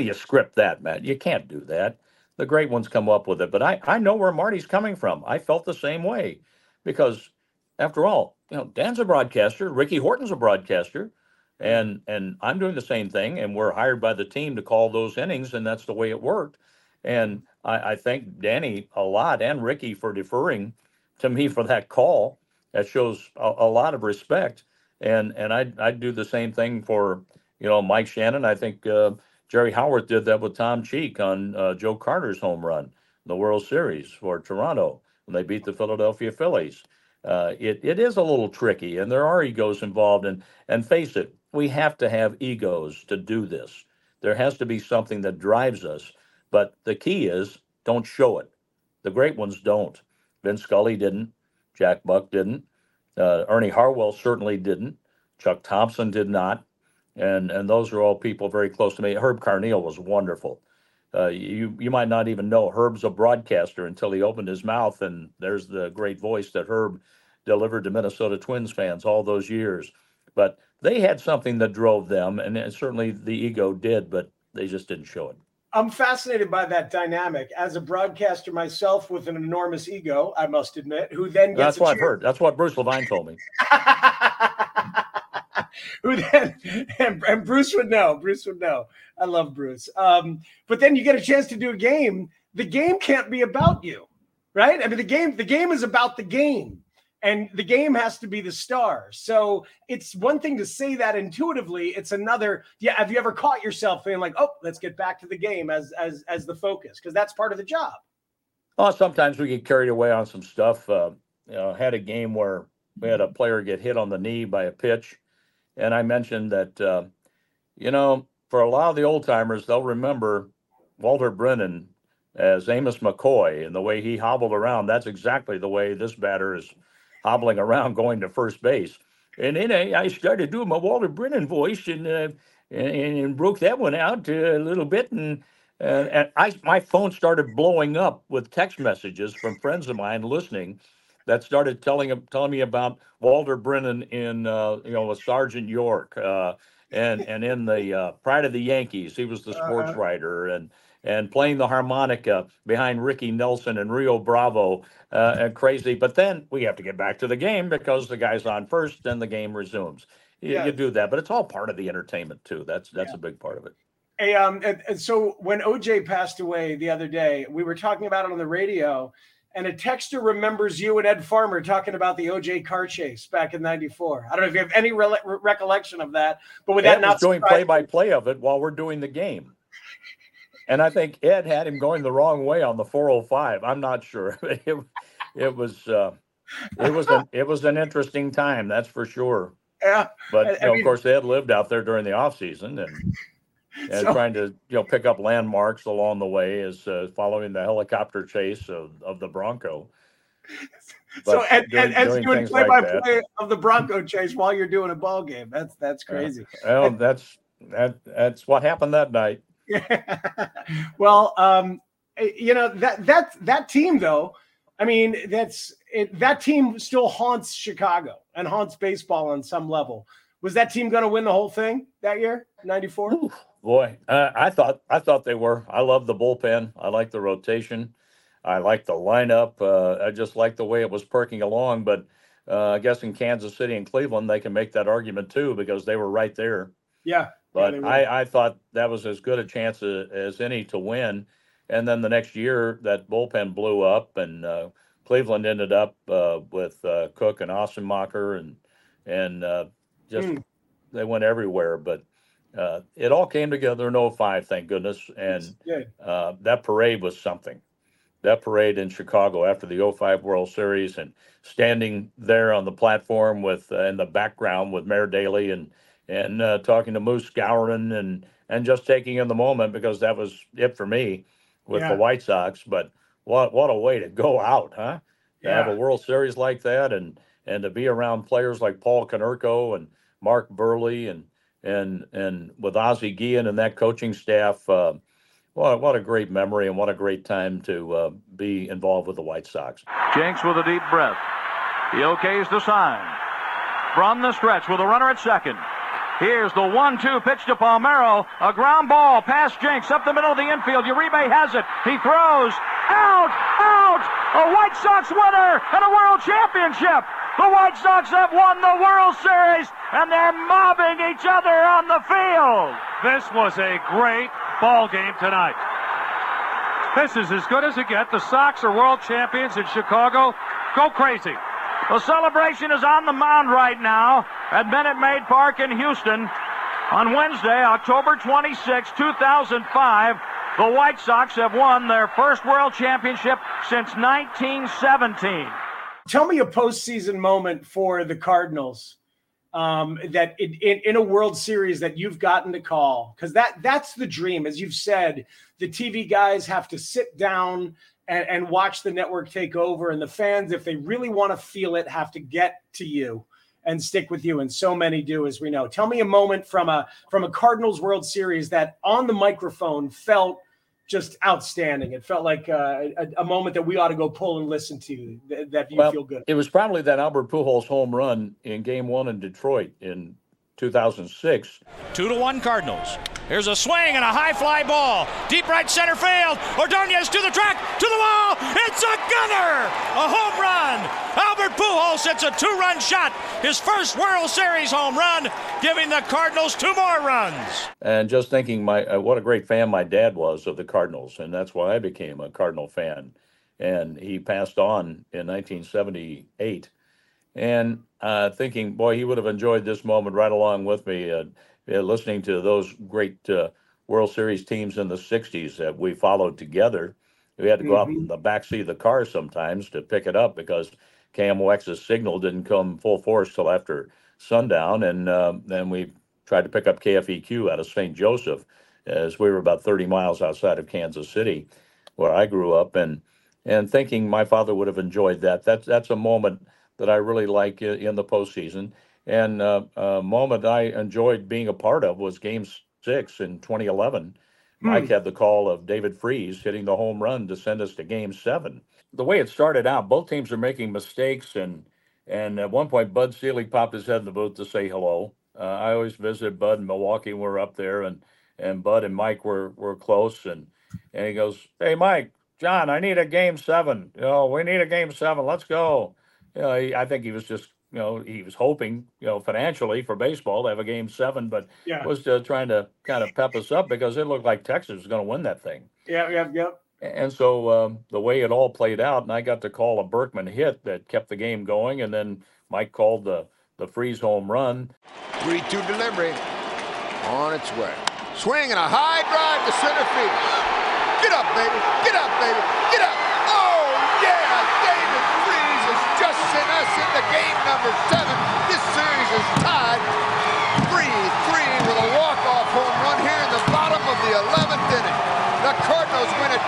do you script that, Matt? You can't do that. The great ones come up with it. But I know where Marty's coming from. I felt the same way because, after all, Dan's a broadcaster. Ricky Horton's a broadcaster. And I'm doing the same thing. And we're hired by the team to call those innings. And that's the way it worked. And I thank Danny a lot and Ricky for deferring to me for that call. That shows a lot of respect. And I'd do the same thing for, Mike Shannon. I think Jerry Howarth did that with Tom Cheek on Joe Carter's home run in the World Series for Toronto when they beat the Philadelphia Phillies. It is a little tricky, and there are egos involved. And face it, we have to have egos to do this. There has to be something that drives us. But the key is don't show it. The great ones don't. Vin Scully didn't. Jack Buck didn't. Ernie Harwell certainly didn't. Chuck Thompson did not. And those are all people very close to me. Herb Carneal was wonderful. You might not even know Herb's a broadcaster until he opened his mouth, and there's the great voice that Herb delivered to Minnesota Twins fans all those years. But they had something that drove them, and certainly the ego did, but they just didn't show it. I'm fascinated by that dynamic as a broadcaster myself with an enormous ego, I must admit, who then gets That's what I've heard. That's what Bruce Levine told me. Who then, and Bruce would know. Bruce would know. I love Bruce. But then you get a chance to do a game. The game can't be about you, right? I mean, the game is about the game. And the game has to be the star. So it's one thing to say that intuitively. It's another. Yeah. Have you ever caught yourself feeling like, oh, let's get back to the game as the focus? Because that's part of the job. Oh, sometimes we get carried away on some stuff. Had a game where we had a player get hit on the knee by a pitch. And I mentioned that, for a lot of the old timers, they'll remember Walter Brennan as Amos McCoy and the way he hobbled around. That's exactly the way this batter is hobbling around going to first base. And then I started doing my Walter Brennan voice and broke that one out a little bit. And my phone started blowing up with text messages from friends of mine listening that started telling me about Walter Brennan in, with Sergeant York and in the Pride of the Yankees. He was the sports writer and playing the harmonica behind Ricky Nelson and Rio Bravo and crazy. But then we have to get back to the game because the guy's on first and the game resumes. You do that, but it's all part of the entertainment too. That's a big part of it. Hey, and so when OJ passed away the other day, we were talking about it on the radio, and a texter remembers you and Ed Farmer talking about the OJ car chase back in '94. I don't know if you have any recollection of that, but with that, not doing play-by-play of it while we're doing the game. And I think Ed had him going the wrong way on the 405. I'm not sure. It was an interesting time, that's for sure. Yeah. But of course, Ed lived out there during the off season and trying to pick up landmarks along the way as following the helicopter chase of the Bronco. But so Ed's doing play-by-play of the Bronco chase while you're doing a ball game. That's crazy. Well, that's what happened that night. Yeah. Well, that team though, I mean, that team still haunts Chicago and haunts baseball on some level. Was that team going to win the whole thing that year, '94? Boy, I thought they were. I love the bullpen. I like the rotation. I like the lineup. I just like the way it was perking along. But I guess in Kansas City and Cleveland, they can make that argument too because they were right there. Yeah. But I thought that was as good a chance as any to win. And then the next year, that bullpen blew up, and Cleveland ended up with Cook and Ossenmacher, and they went everywhere. But it all came together in 2005, thank goodness. And that parade was something. That parade in Chicago after the 2005 World Series, and standing there on the platform with in the background with Mayor Daley and talking to Moose Skowron and just taking in the moment, because that was it for me with the White Sox. But what a way to go out, huh? To have a World Series like that, and to be around players like Paul Konerko and Mark Burley and with Ozzie Guillen and that coaching staff. What a great memory, and what a great time to be involved with the White Sox. Jenks with a deep breath. He okays the sign. From the stretch with a runner at second. Here's the 1-2 pitch to Palmeiro. A ground ball past Jenks up the middle of the infield. Uribe has it. He throws. Out! A White Sox winner and a world championship. The White Sox have won the World Series, and they're mobbing each other on the field. This was a great ball game tonight. This is as good as it gets. The Sox are world champions in Chicago. Go crazy. The celebration is on the mound right now at Minute Maid Park in Houston. On Wednesday, October 26, 2005, the White Sox have won their first world championship since 1917. Tell me a postseason moment for the Cardinals that in a World Series that you've gotten to call, because that's the dream. As you've said, the TV guys have to sit down and watch the network take over, and the fans, if they really want to feel it, have to get to you and stick with you, and so many do, as we know. Tell me a moment from a Cardinals World Series that on the microphone felt just outstanding. It felt like a moment that we ought to go pull and listen to, that you feel good. It was probably that Albert Pujols home run in Game 1 in Detroit in 2006. 2-1 Cardinals. Here's a swing and a high fly ball. Deep right center field. Ordonez to the track, to the wall. It's a gunner! A home run! Albert Pujols hits a 2-run shot. His first World Series home run, giving the Cardinals 2 more runs. And just thinking what a great fan my dad was of the Cardinals, and that's why I became a Cardinal fan. And he passed on in 1978. And thinking, boy, he would have enjoyed this moment right along with me, listening to those great World Series teams in the 60s that we followed together. We had to go out in the backseat of the car sometimes to pick it up because KMOX's signal didn't come full force till after sundown. And then we tried to pick up KFEQ out of St. Joseph, as we were about 30 miles outside of Kansas City, where I grew up. And thinking my father would have enjoyed that. That's a moment that I really like in the postseason. And a moment I enjoyed being a part of was Game 6 in 2011. Mike had the call of David Freese hitting the home run to send us to Game 7. The way it started out, both teams are making mistakes, and at one point Bud Selig popped his head in the booth to say hello. I always visited Bud in Milwaukee when we were up there, and Bud and Mike were close, and he goes, "Hey, Mike, John, I need a Game 7. We need a Game 7. Let's go." I think he was just, he was hoping, financially for baseball to have a Game 7, but was trying to kind of pep us up because it looked like Texas was going to win that thing. Yeah. And so the way it all played out, and I got to call a Berkman hit that kept the game going, and then Mike called the Freese home run. 3-2 delivery on its way. Swing and a high drive to center field. Get up, baby. Get up, baby. Get up. Oh, yeah. David Freese has just sent us into game number 7. This series is tied 3-3 with a walk-off home run here in the bottom of the 11th inning. The Cardinals win it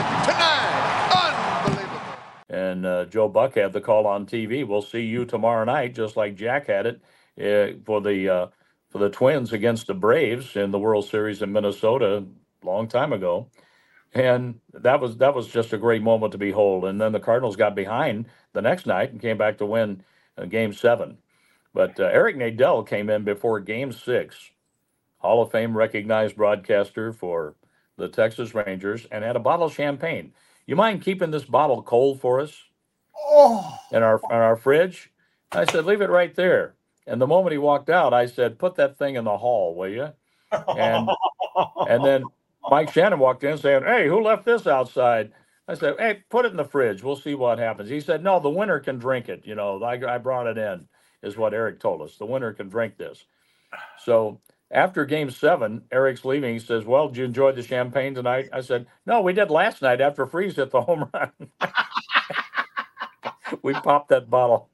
10-9. Unbelievable. And Joe Buck had the call on TV. We'll see you tomorrow night, just like Jack had it for the Twins against the Braves in the World Series in Minnesota a long time ago. And that was just a great moment to behold. And then the Cardinals got behind the next night and came back to win Game 7. But Eric Nadel came in before Game 6, Hall of Fame recognized broadcaster for the Texas Rangers, and had a bottle of champagne. You mind keeping this bottle cold for us? In our fridge? I said, leave it right there. And the moment he walked out, I said, put that thing in the hall, will you? And then Mike Shannon walked in saying, hey, who left this outside? I said, hey, put it in the fridge. We'll see what happens. He said, no, the winner can drink it. I brought it in, is what Eric told us. The winner can drink this. So after Game 7, Eric's leaving. He says, well, did you enjoy the champagne tonight? I said, no, we did last night after Freese hit the home run. We popped that bottle.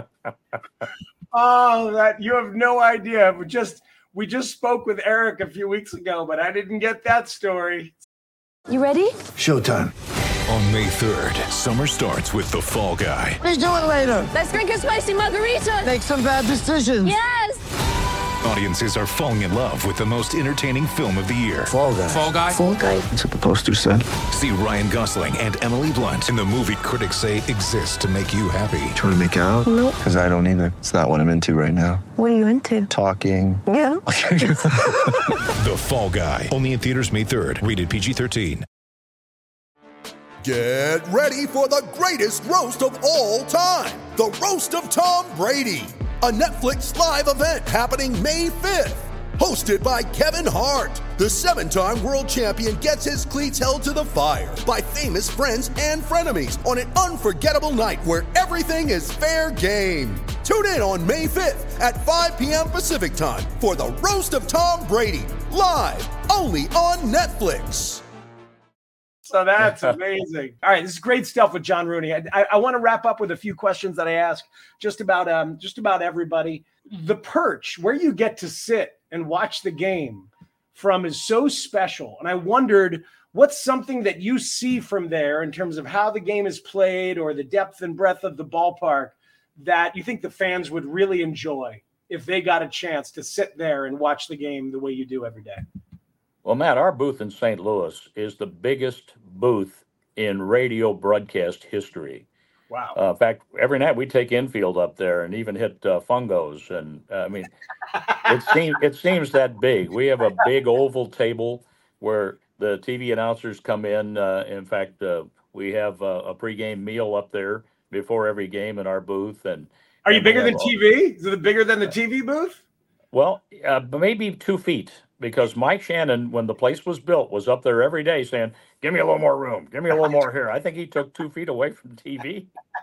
That you have no idea. We just spoke with Eric a few weeks ago, but I didn't get that story. You ready? Showtime. On May 3rd, summer starts with The Fall Guy. Let's do it later. Let's drink a spicy margarita. Make some bad decisions. Yes. Audiences are falling in love with the most entertaining film of the year. Fall Guy. Fall Guy? Fall Guy. That's what the poster said. See Ryan Gosling and Emily Blunt in the movie critics say exists to make you happy. Trying to make it out? Nope. Because I don't either. It's not what I'm into right now. What are you into? Talking. Yeah. The Fall Guy. Only in theaters May 3rd. Rated PG-13. Get ready for the greatest roast of all time. The Roast of Tom Brady. A Netflix live event happening May 5th. Hosted by Kevin Hart. The 7-time world champion gets his cleats held to the fire by famous friends and frenemies on an unforgettable night where everything is fair game. Tune in on May 5th at 5 p.m. Pacific time for the Roast of Tom Brady. Live only on Netflix. So that's amazing. All right, this is great stuff with John Rooney. I want to wrap up with a few questions that I ask just about everybody. The perch, where you get to sit and watch the game from, is so special. And I wondered, what's something that you see from there in terms of how the game is played or the depth and breadth of the ballpark that you think the fans would really enjoy if they got a chance to sit there and watch the game the way you do every day? Well, Matt, our booth in St. Louis is the biggest booth in radio broadcast history. Wow. In fact, every night we take infield up there and even hit fungos. And I mean, it seems that big. We have a big oval table where the TV announcers come in. In fact, we have a pregame meal up there before every game in our booth. And are you bigger than TV? Is it bigger than the TV booth? Well, maybe 2 feet. Because Mike Shannon, when the place was built, was up there every day saying, "Give me a little more room. Give me a little more here." I think he took 2 feet away from TV.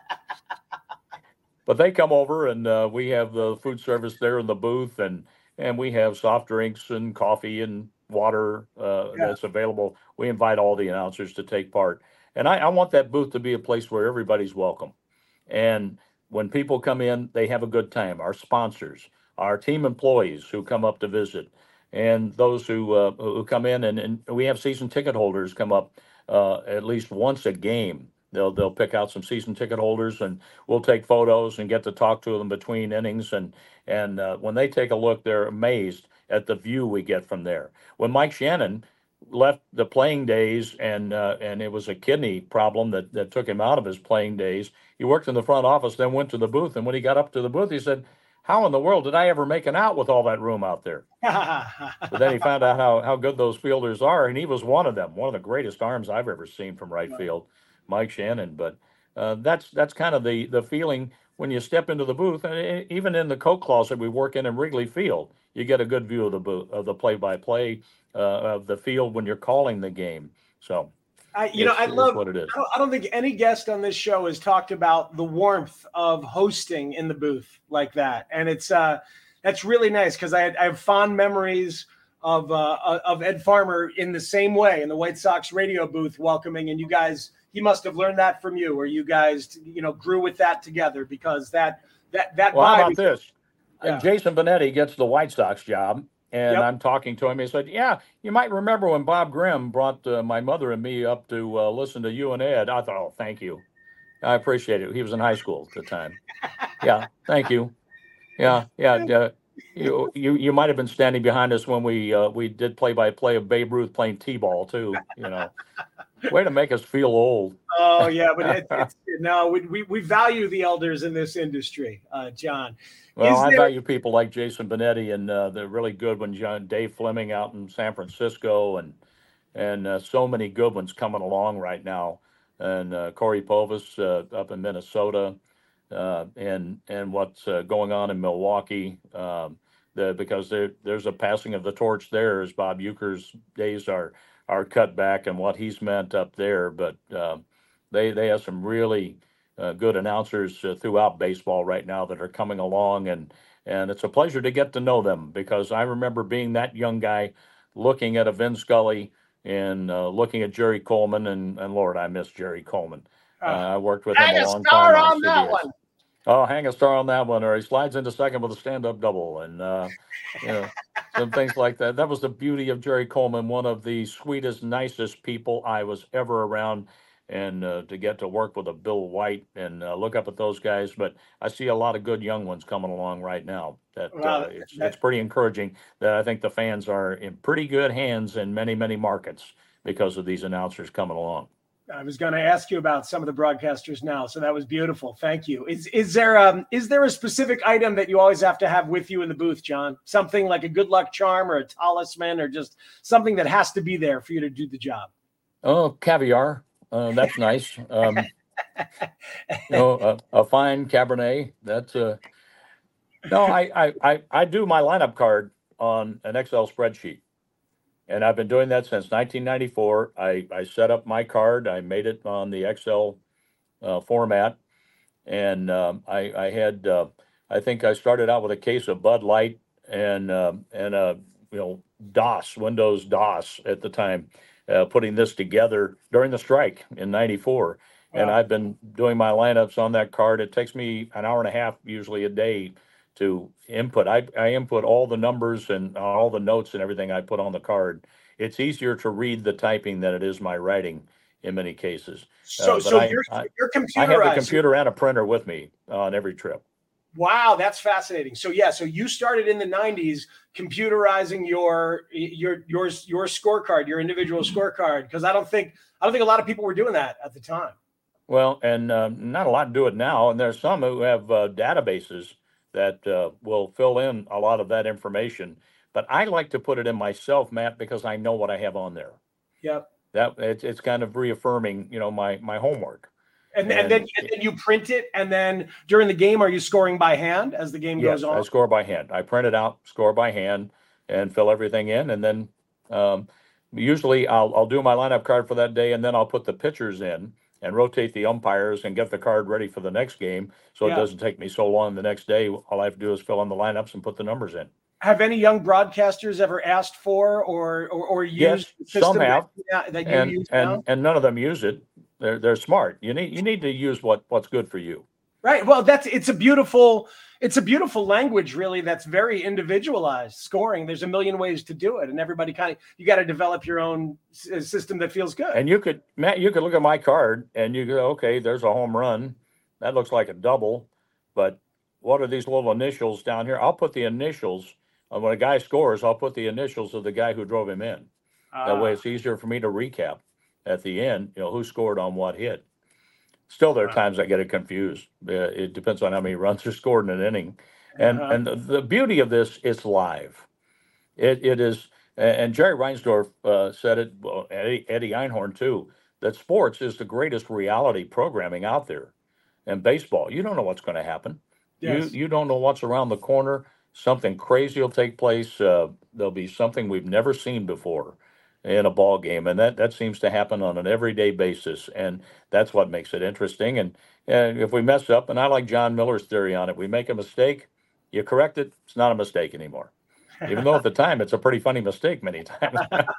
But they come over, and we have the food service there in the booth, and we have soft drinks and coffee and water that's available. We invite all the announcers to take part. And I want that booth to be a place where everybody's welcome. And when people come in, they have a good time. Our sponsors, our team employees who come up to visit, and those who come in, and we have season ticket holders come up at least once a game. They'll pick out some season ticket holders, and we'll take photos and get to talk to them between innings. And when they take a look, they're amazed at the view we get from there. When Mike Shannon left the playing days, and it was a kidney problem that took him out of his playing days, he worked in the front office, then went to the booth. And when he got up to the booth, he said, "How in the world did I ever make an out with all that room out there?" But then he found out how good those fielders are, and he was one of them, one of the greatest arms I've ever seen from right field, Mike Shannon. But that's kind of the feeling when you step into the booth. And even in the coat closet we work in Wrigley Field, you get a good view of the booth, of the play-by-play of the field when you're calling the game. So I love what it is. I don't think any guest on this show has talked about the warmth of hosting in the booth like that, and it's that's really nice because I have fond memories of Ed Farmer in the same way in the White Sox radio booth welcoming, and you guys, he must have learned that from you, or you guys grew with that together, because that Well, vibe. how about this? Yeah. Jason Benetti gets the White Sox job. And I'm talking to him. He said, "Yeah, you might remember when Bob Grimm brought my mother and me up to listen to you and Ed." I thought, "Oh, thank you. I appreciate it." He was in high school at the time. Yeah, thank you. Yeah. You might have been standing behind us when we did play-by-play of Babe Ruth playing T-ball too. Way to make us feel old. Oh yeah, but no, we value the elders in this industry, John. Well, I value people like Jason Benetti, and they're really good ones. Dave Fleming out in San Francisco, and so many good ones coming along right now. And Corey Povis up in Minnesota, and what's going on in Milwaukee. Because there's a passing of the torch there as Bob Uecker's days are cut back and what he's meant up there. But they have some really good announcers throughout baseball right now that are coming along, and it's a pleasure to get to know them, because I remember being that young guy looking at a Vin Scully and looking at Jerry Coleman, and Lord, I miss Jerry Coleman. I worked with him a long time. Hang a star on that one. Oh, hang a star on that one, or he slides into second with a stand-up double, and some things like that. That was the beauty of Jerry Coleman, one of the sweetest, nicest people I was ever around. and to get to work with a Bill White and look up at those guys. But I see a lot of good young ones coming along right now. It's pretty encouraging that I think the fans are in pretty good hands in many, many markets because of these announcers coming along. I was going to ask you about some of the broadcasters now, so that was beautiful. Thank you. Is there a specific item that you always have to have with you in the booth, John? Something like a good luck charm or a talisman, or just something that has to be there for you to do the job? Oh, caviar. That's nice. A fine Cabernet. That's no. I do my lineup card on an Excel spreadsheet. And I've been doing that since 1994. I set up my card. I made it on the Excel format. And I had, I think I started out with a case of Bud Light and a, DOS, Windows DOS at the time, putting this together during the strike in 94. Wow. And I've been doing my lineups on that card. It takes me an hour and a half, usually a day, to input. I input all the numbers and all the notes and everything I put on the card. It's easier to read the typing than it is my writing in many cases. So you're computerized. I have a computer and a printer with me on every trip. Wow, that's fascinating. So you started in the 90s computerizing your scorecard, your individual scorecard, because I don't think a lot of people were doing that at the time. Well, and not a lot do it now. And there's some who have databases that will fill in a lot of that information. But I like to put it in myself, Matt, because I know what I have on there. Yep. It's kind of reaffirming, my homework. And then you print it, and then during the game, are you scoring by hand as the game goes on? I score by hand. I print it out, score by hand, and fill everything in. And then usually I'll do my lineup card for that day, and then I'll put the pitchers in and rotate the umpires and get the card ready for the next game. So it doesn't take me so long the next day. All I have to do is fill in the lineups and put the numbers in. Have any young broadcasters ever asked for or used the system some have, that you use now? And none of them use it. They're smart. You need to use what's good for you. Right. Well, it's a beautiful language, really. That's very individualized scoring. There's a million ways to do it, and everybody you got to develop your own system that feels good. And you could look at my card and you go, okay, there's a home run. That looks like a double, but what are these little initials down here? I'll put the initials. When a guy scores, I'll put the initials of the guy who drove him in. That way it's easier for me to recap at the end, who scored on what hit. Still, there are times I get it confused. It depends on how many runs are scored in an inning. And the beauty of this, it's live. It is, and Jerry Reinsdorf said it, well, Eddie Einhorn too, that sports is the greatest reality programming out there. And baseball, you don't know what's going to happen. Yes. You don't know what's around the corner. Something crazy will take place. There'll be something we've never seen before in a ball game, and that seems to happen on an everyday basis, and that's what makes it interesting. And if we mess up, and I like John Miller's theory on it, we make a mistake, you correct it, it's not a mistake anymore. Even though at the time it's a pretty funny mistake many times.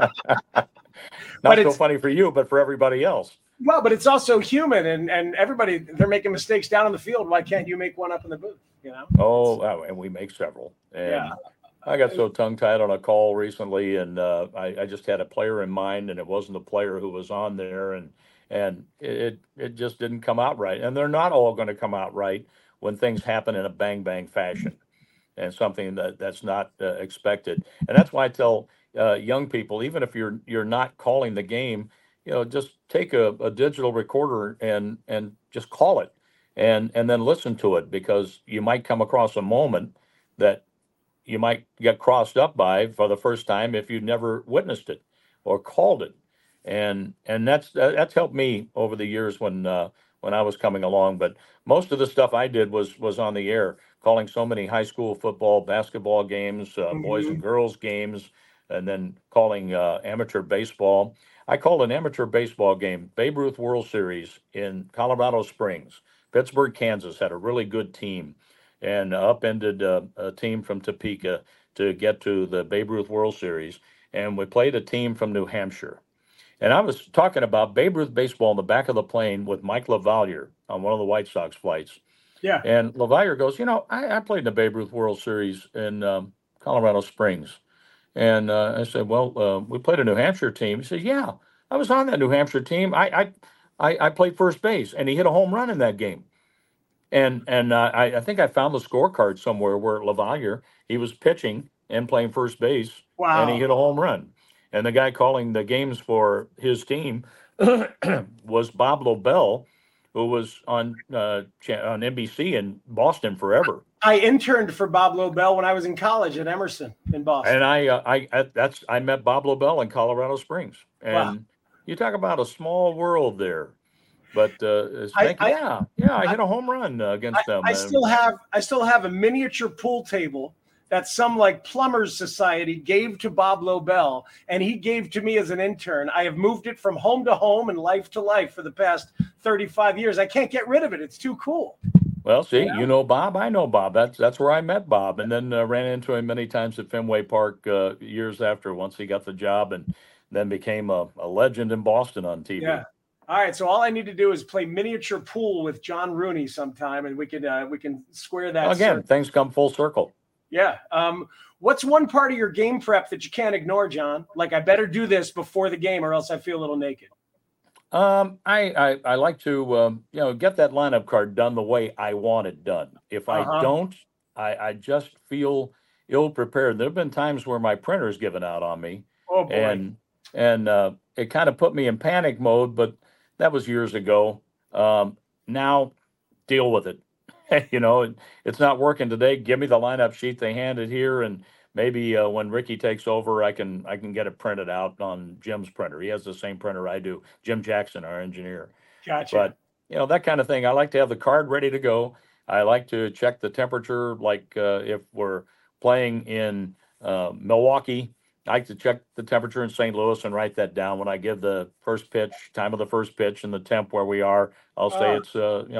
Not so funny for you, but for everybody else. Well, but it's also human, and everybody, they're making mistakes down on the field. Why can't you make one up in the booth? Oh, and we make several. And I got so tongue-tied on a call recently, and I just had a player in mind, and it wasn't the player who was on there, and it just didn't come out right. And they're not all going to come out right when things happen in a bang-bang fashion and something that's not expected. And that's why I tell young people, even if you're not calling the game, just take a digital recorder and just call it and then listen to it, because you might come across a moment that you might get crossed up by for the first time if you'd never witnessed it or called it. And that's helped me over the years when I was coming along. But most of the stuff I did was on the air, calling so many high school football, basketball games, boys and girls games, and then calling amateur baseball. I called an amateur baseball game, Babe Ruth World Series in Colorado Springs. Pittsburgh, Kansas had a really good team and upended a team from Topeka to get to the Babe Ruth World Series. And we played a team from New Hampshire. And I was talking about Babe Ruth baseball in the back of the plane with Mike LaValliere on one of the White Sox flights. Yeah. And LaValliere goes, I played in the Babe Ruth World Series in Colorado Springs. And I said, well, we played a New Hampshire team. He said, yeah, I was on that New Hampshire team. I I played first base, and he hit a home run in that game. And I think I found the scorecard somewhere where Lavalier, he was pitching and playing first base, and he Wow. hit a home run. And the guy calling the games for his team was Bob Lobel, who was on NBC in Boston forever. I interned for Bob Lobel when I was in college at Emerson in Boston. And I met Bob Lobel in Colorado Springs. And Wow. you talk about a small world there. But I hit a home run against them. I still have a miniature pool table that some like plumbers society gave to Bob Lobel, and he gave to me as an intern. I have moved it from home to home and life to life for the past 35 years. I can't get rid of it. It's too cool. Well, see, you know Bob, I know Bob. That's where I met Bob, and then ran into him many times at Fenway Park years after, once he got the job, and then became a legend in Boston on TV. Yeah. All right, so all I need to do is play miniature pool with John Rooney sometime, and we can square that. Again, things come full circle. Yeah. What's one part of your game prep that you can't ignore, John? Like, I better do this before the game, or else I feel a little naked. I like to get that lineup card done the way I want it done. If I don't, I just feel ill prepared. There have been times where my printer's given out on me. Oh boy. And it kind of put me in panic mode, but that was years ago. Now, deal with it. It's not working today. Give me the lineup sheet they handed here, and maybe when Ricky takes over, I can get it printed out on Jim's printer. He has the same printer I do. Jim Jackson, our engineer. Gotcha. But that kind of thing. I like to have the card ready to go. I like to check the temperature, like if we're playing in Milwaukee. I like to check the temperature in St. Louis and write that down when I give the first pitch, time of the first pitch, and the temp where we are. I'll say it's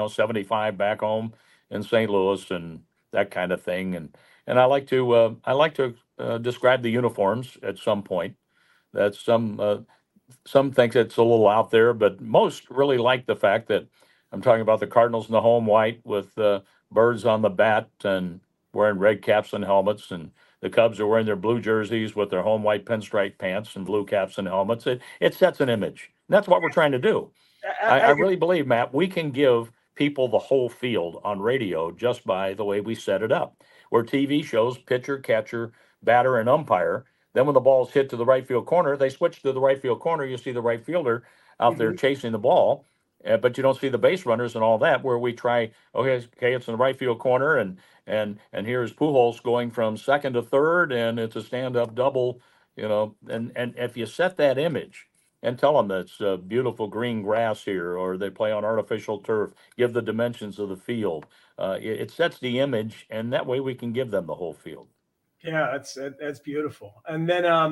75 back home in St. Louis and that kind of thing. And I like to describe the uniforms at some point. That's some think it's a little out there, but most really like the fact that I'm talking about the Cardinals in the home white with birds on the bat and wearing red caps and helmets, and the Cubs are wearing their blue jerseys with their home white pinstripe pants and blue caps and helmets. It sets an image. And that's what we're trying to do. I really believe, Matt, we can give people the whole field on radio just by the way we set it up. Where TV shows pitcher, catcher, batter, and umpire. Then when the ball's hit to the right field corner, they switch to the right field corner. You see the right fielder out there chasing the ball, but you don't see the base runners and all that, where we try, okay, it's in the right field corner, and here's Pujols going from second to third, and it's a stand-up double, and if you set that image and tell them that's beautiful green grass here, or they play on artificial turf, give the dimensions of the field, it sets the image, and that way we can give them the whole field. Yeah, that's beautiful. And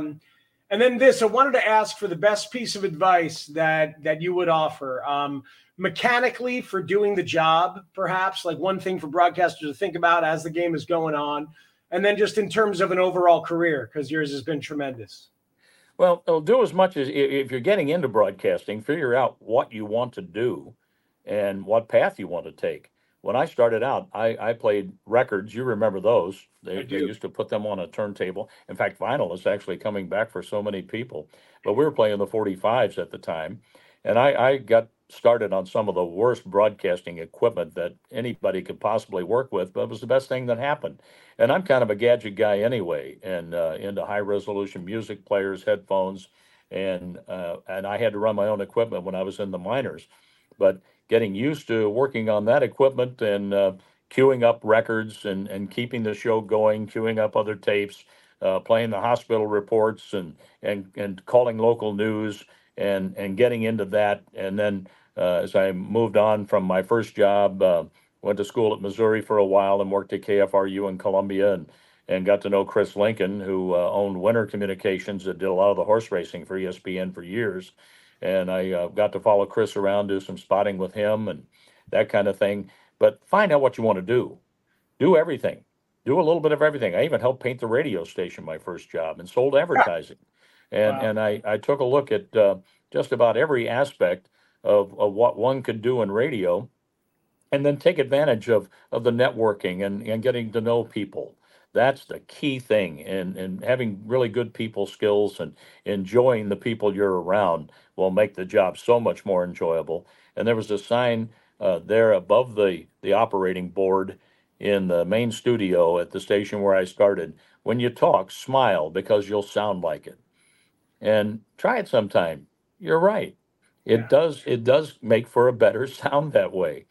then this, I wanted to ask for the best piece of advice that you would offer, mechanically for doing the job, perhaps, like one thing for broadcasters to think about as the game is going on, and then just in terms of an overall career, because yours has been tremendous. Well, do as much as, if you're getting into broadcasting, figure out what you want to do and what path you want to take. When I started out, I played records. You remember those. They used to put them on a turntable. In fact, vinyl is actually coming back for so many people. But we were playing the 45s at the time. And I got started on some of the worst broadcasting equipment that anybody could possibly work with, but it was the best thing that happened. And I'm kind of a gadget guy anyway, and into high-resolution music players, headphones, and I had to run my own equipment when I was in the minors. But getting used to working on that equipment and queuing up records and keeping the show going, queuing up other tapes, playing the hospital reports and calling local news and getting into that. And then as I moved on from my first job, went to school at Missouri for a while and worked at KFRU in Columbia and got to know Chris Lincoln, who owned Winter Communications that did a lot of the horse racing for ESPN for years. And I got to follow Chris around, do some spotting with him and that kind of thing. But find out what you want to do. Do everything. Do a little bit of everything. I even helped paint the radio station my first job and sold advertising. And I took a look at just about every aspect of what one could do in radio, and then take advantage of the networking and getting to know people. That's the key thing. And having really good people skills and enjoying the people you're around will make the job so much more enjoyable. And there was a sign there above the operating board in the main studio at the station where I started. When you talk, smile, because you'll sound like it. And try it sometime. You're right. It does make for a better sound that way.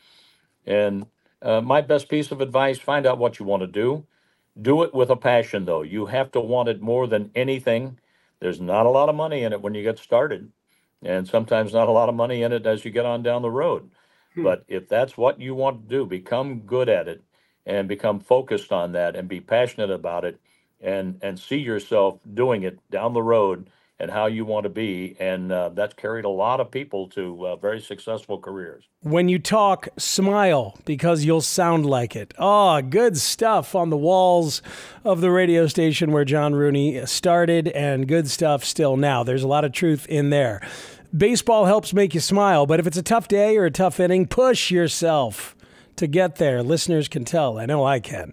And my best piece of advice, find out what you want to do. Do it with a passion, though. You have to want it more than anything. There's not a lot of money in it when you get started, and sometimes not a lot of money in it as you get on down the road. But if that's what you want to do, become good at it and become focused on that and be passionate about it and see yourself doing it down the road and how you want to be. And that's carried a lot of people to very successful careers. When you talk, smile, because you'll sound like it. Oh, good stuff on the walls of the radio station where John Rooney started, and good stuff still now. There's a lot of truth in there. Baseball helps make you smile, but if it's a tough day or a tough inning, push yourself to get there. Listeners can tell. I know I can.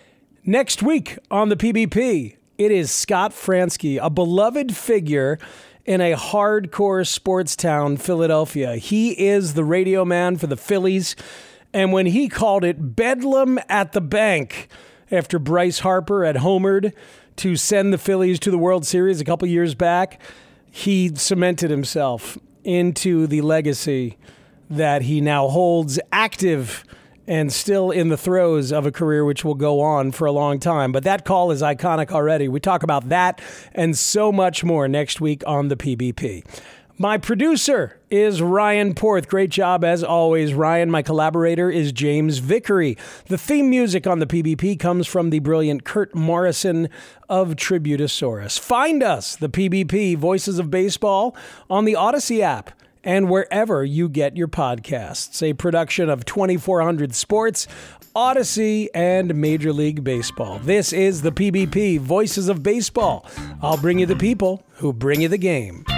Next week on the PBP, it is Scott Franzke, a beloved figure in a hardcore sports town, Philadelphia. He is the radio man for the Phillies, and when he called it Bedlam at the Bank after Bryce Harper had homered to send the Phillies to the World Series a couple years back, he cemented himself into the legacy that he now holds, active and still in the throes of a career which will go on for a long time. But that call is iconic already. We talk about that and so much more next week on the PBP. My producer is Ryan Porth. Great job as always, Ryan. My collaborator is James Vickery. The theme music on the PBP comes from the brilliant Kurt Morrison of Tributosaurus. Find us, the PBP, Voices of Baseball, on the Odyssey app and wherever you get your podcasts. A production of 2400 Sports, Odyssey, and Major League Baseball. This is the PBP, Voices of Baseball. I'll bring you the people who bring you the game.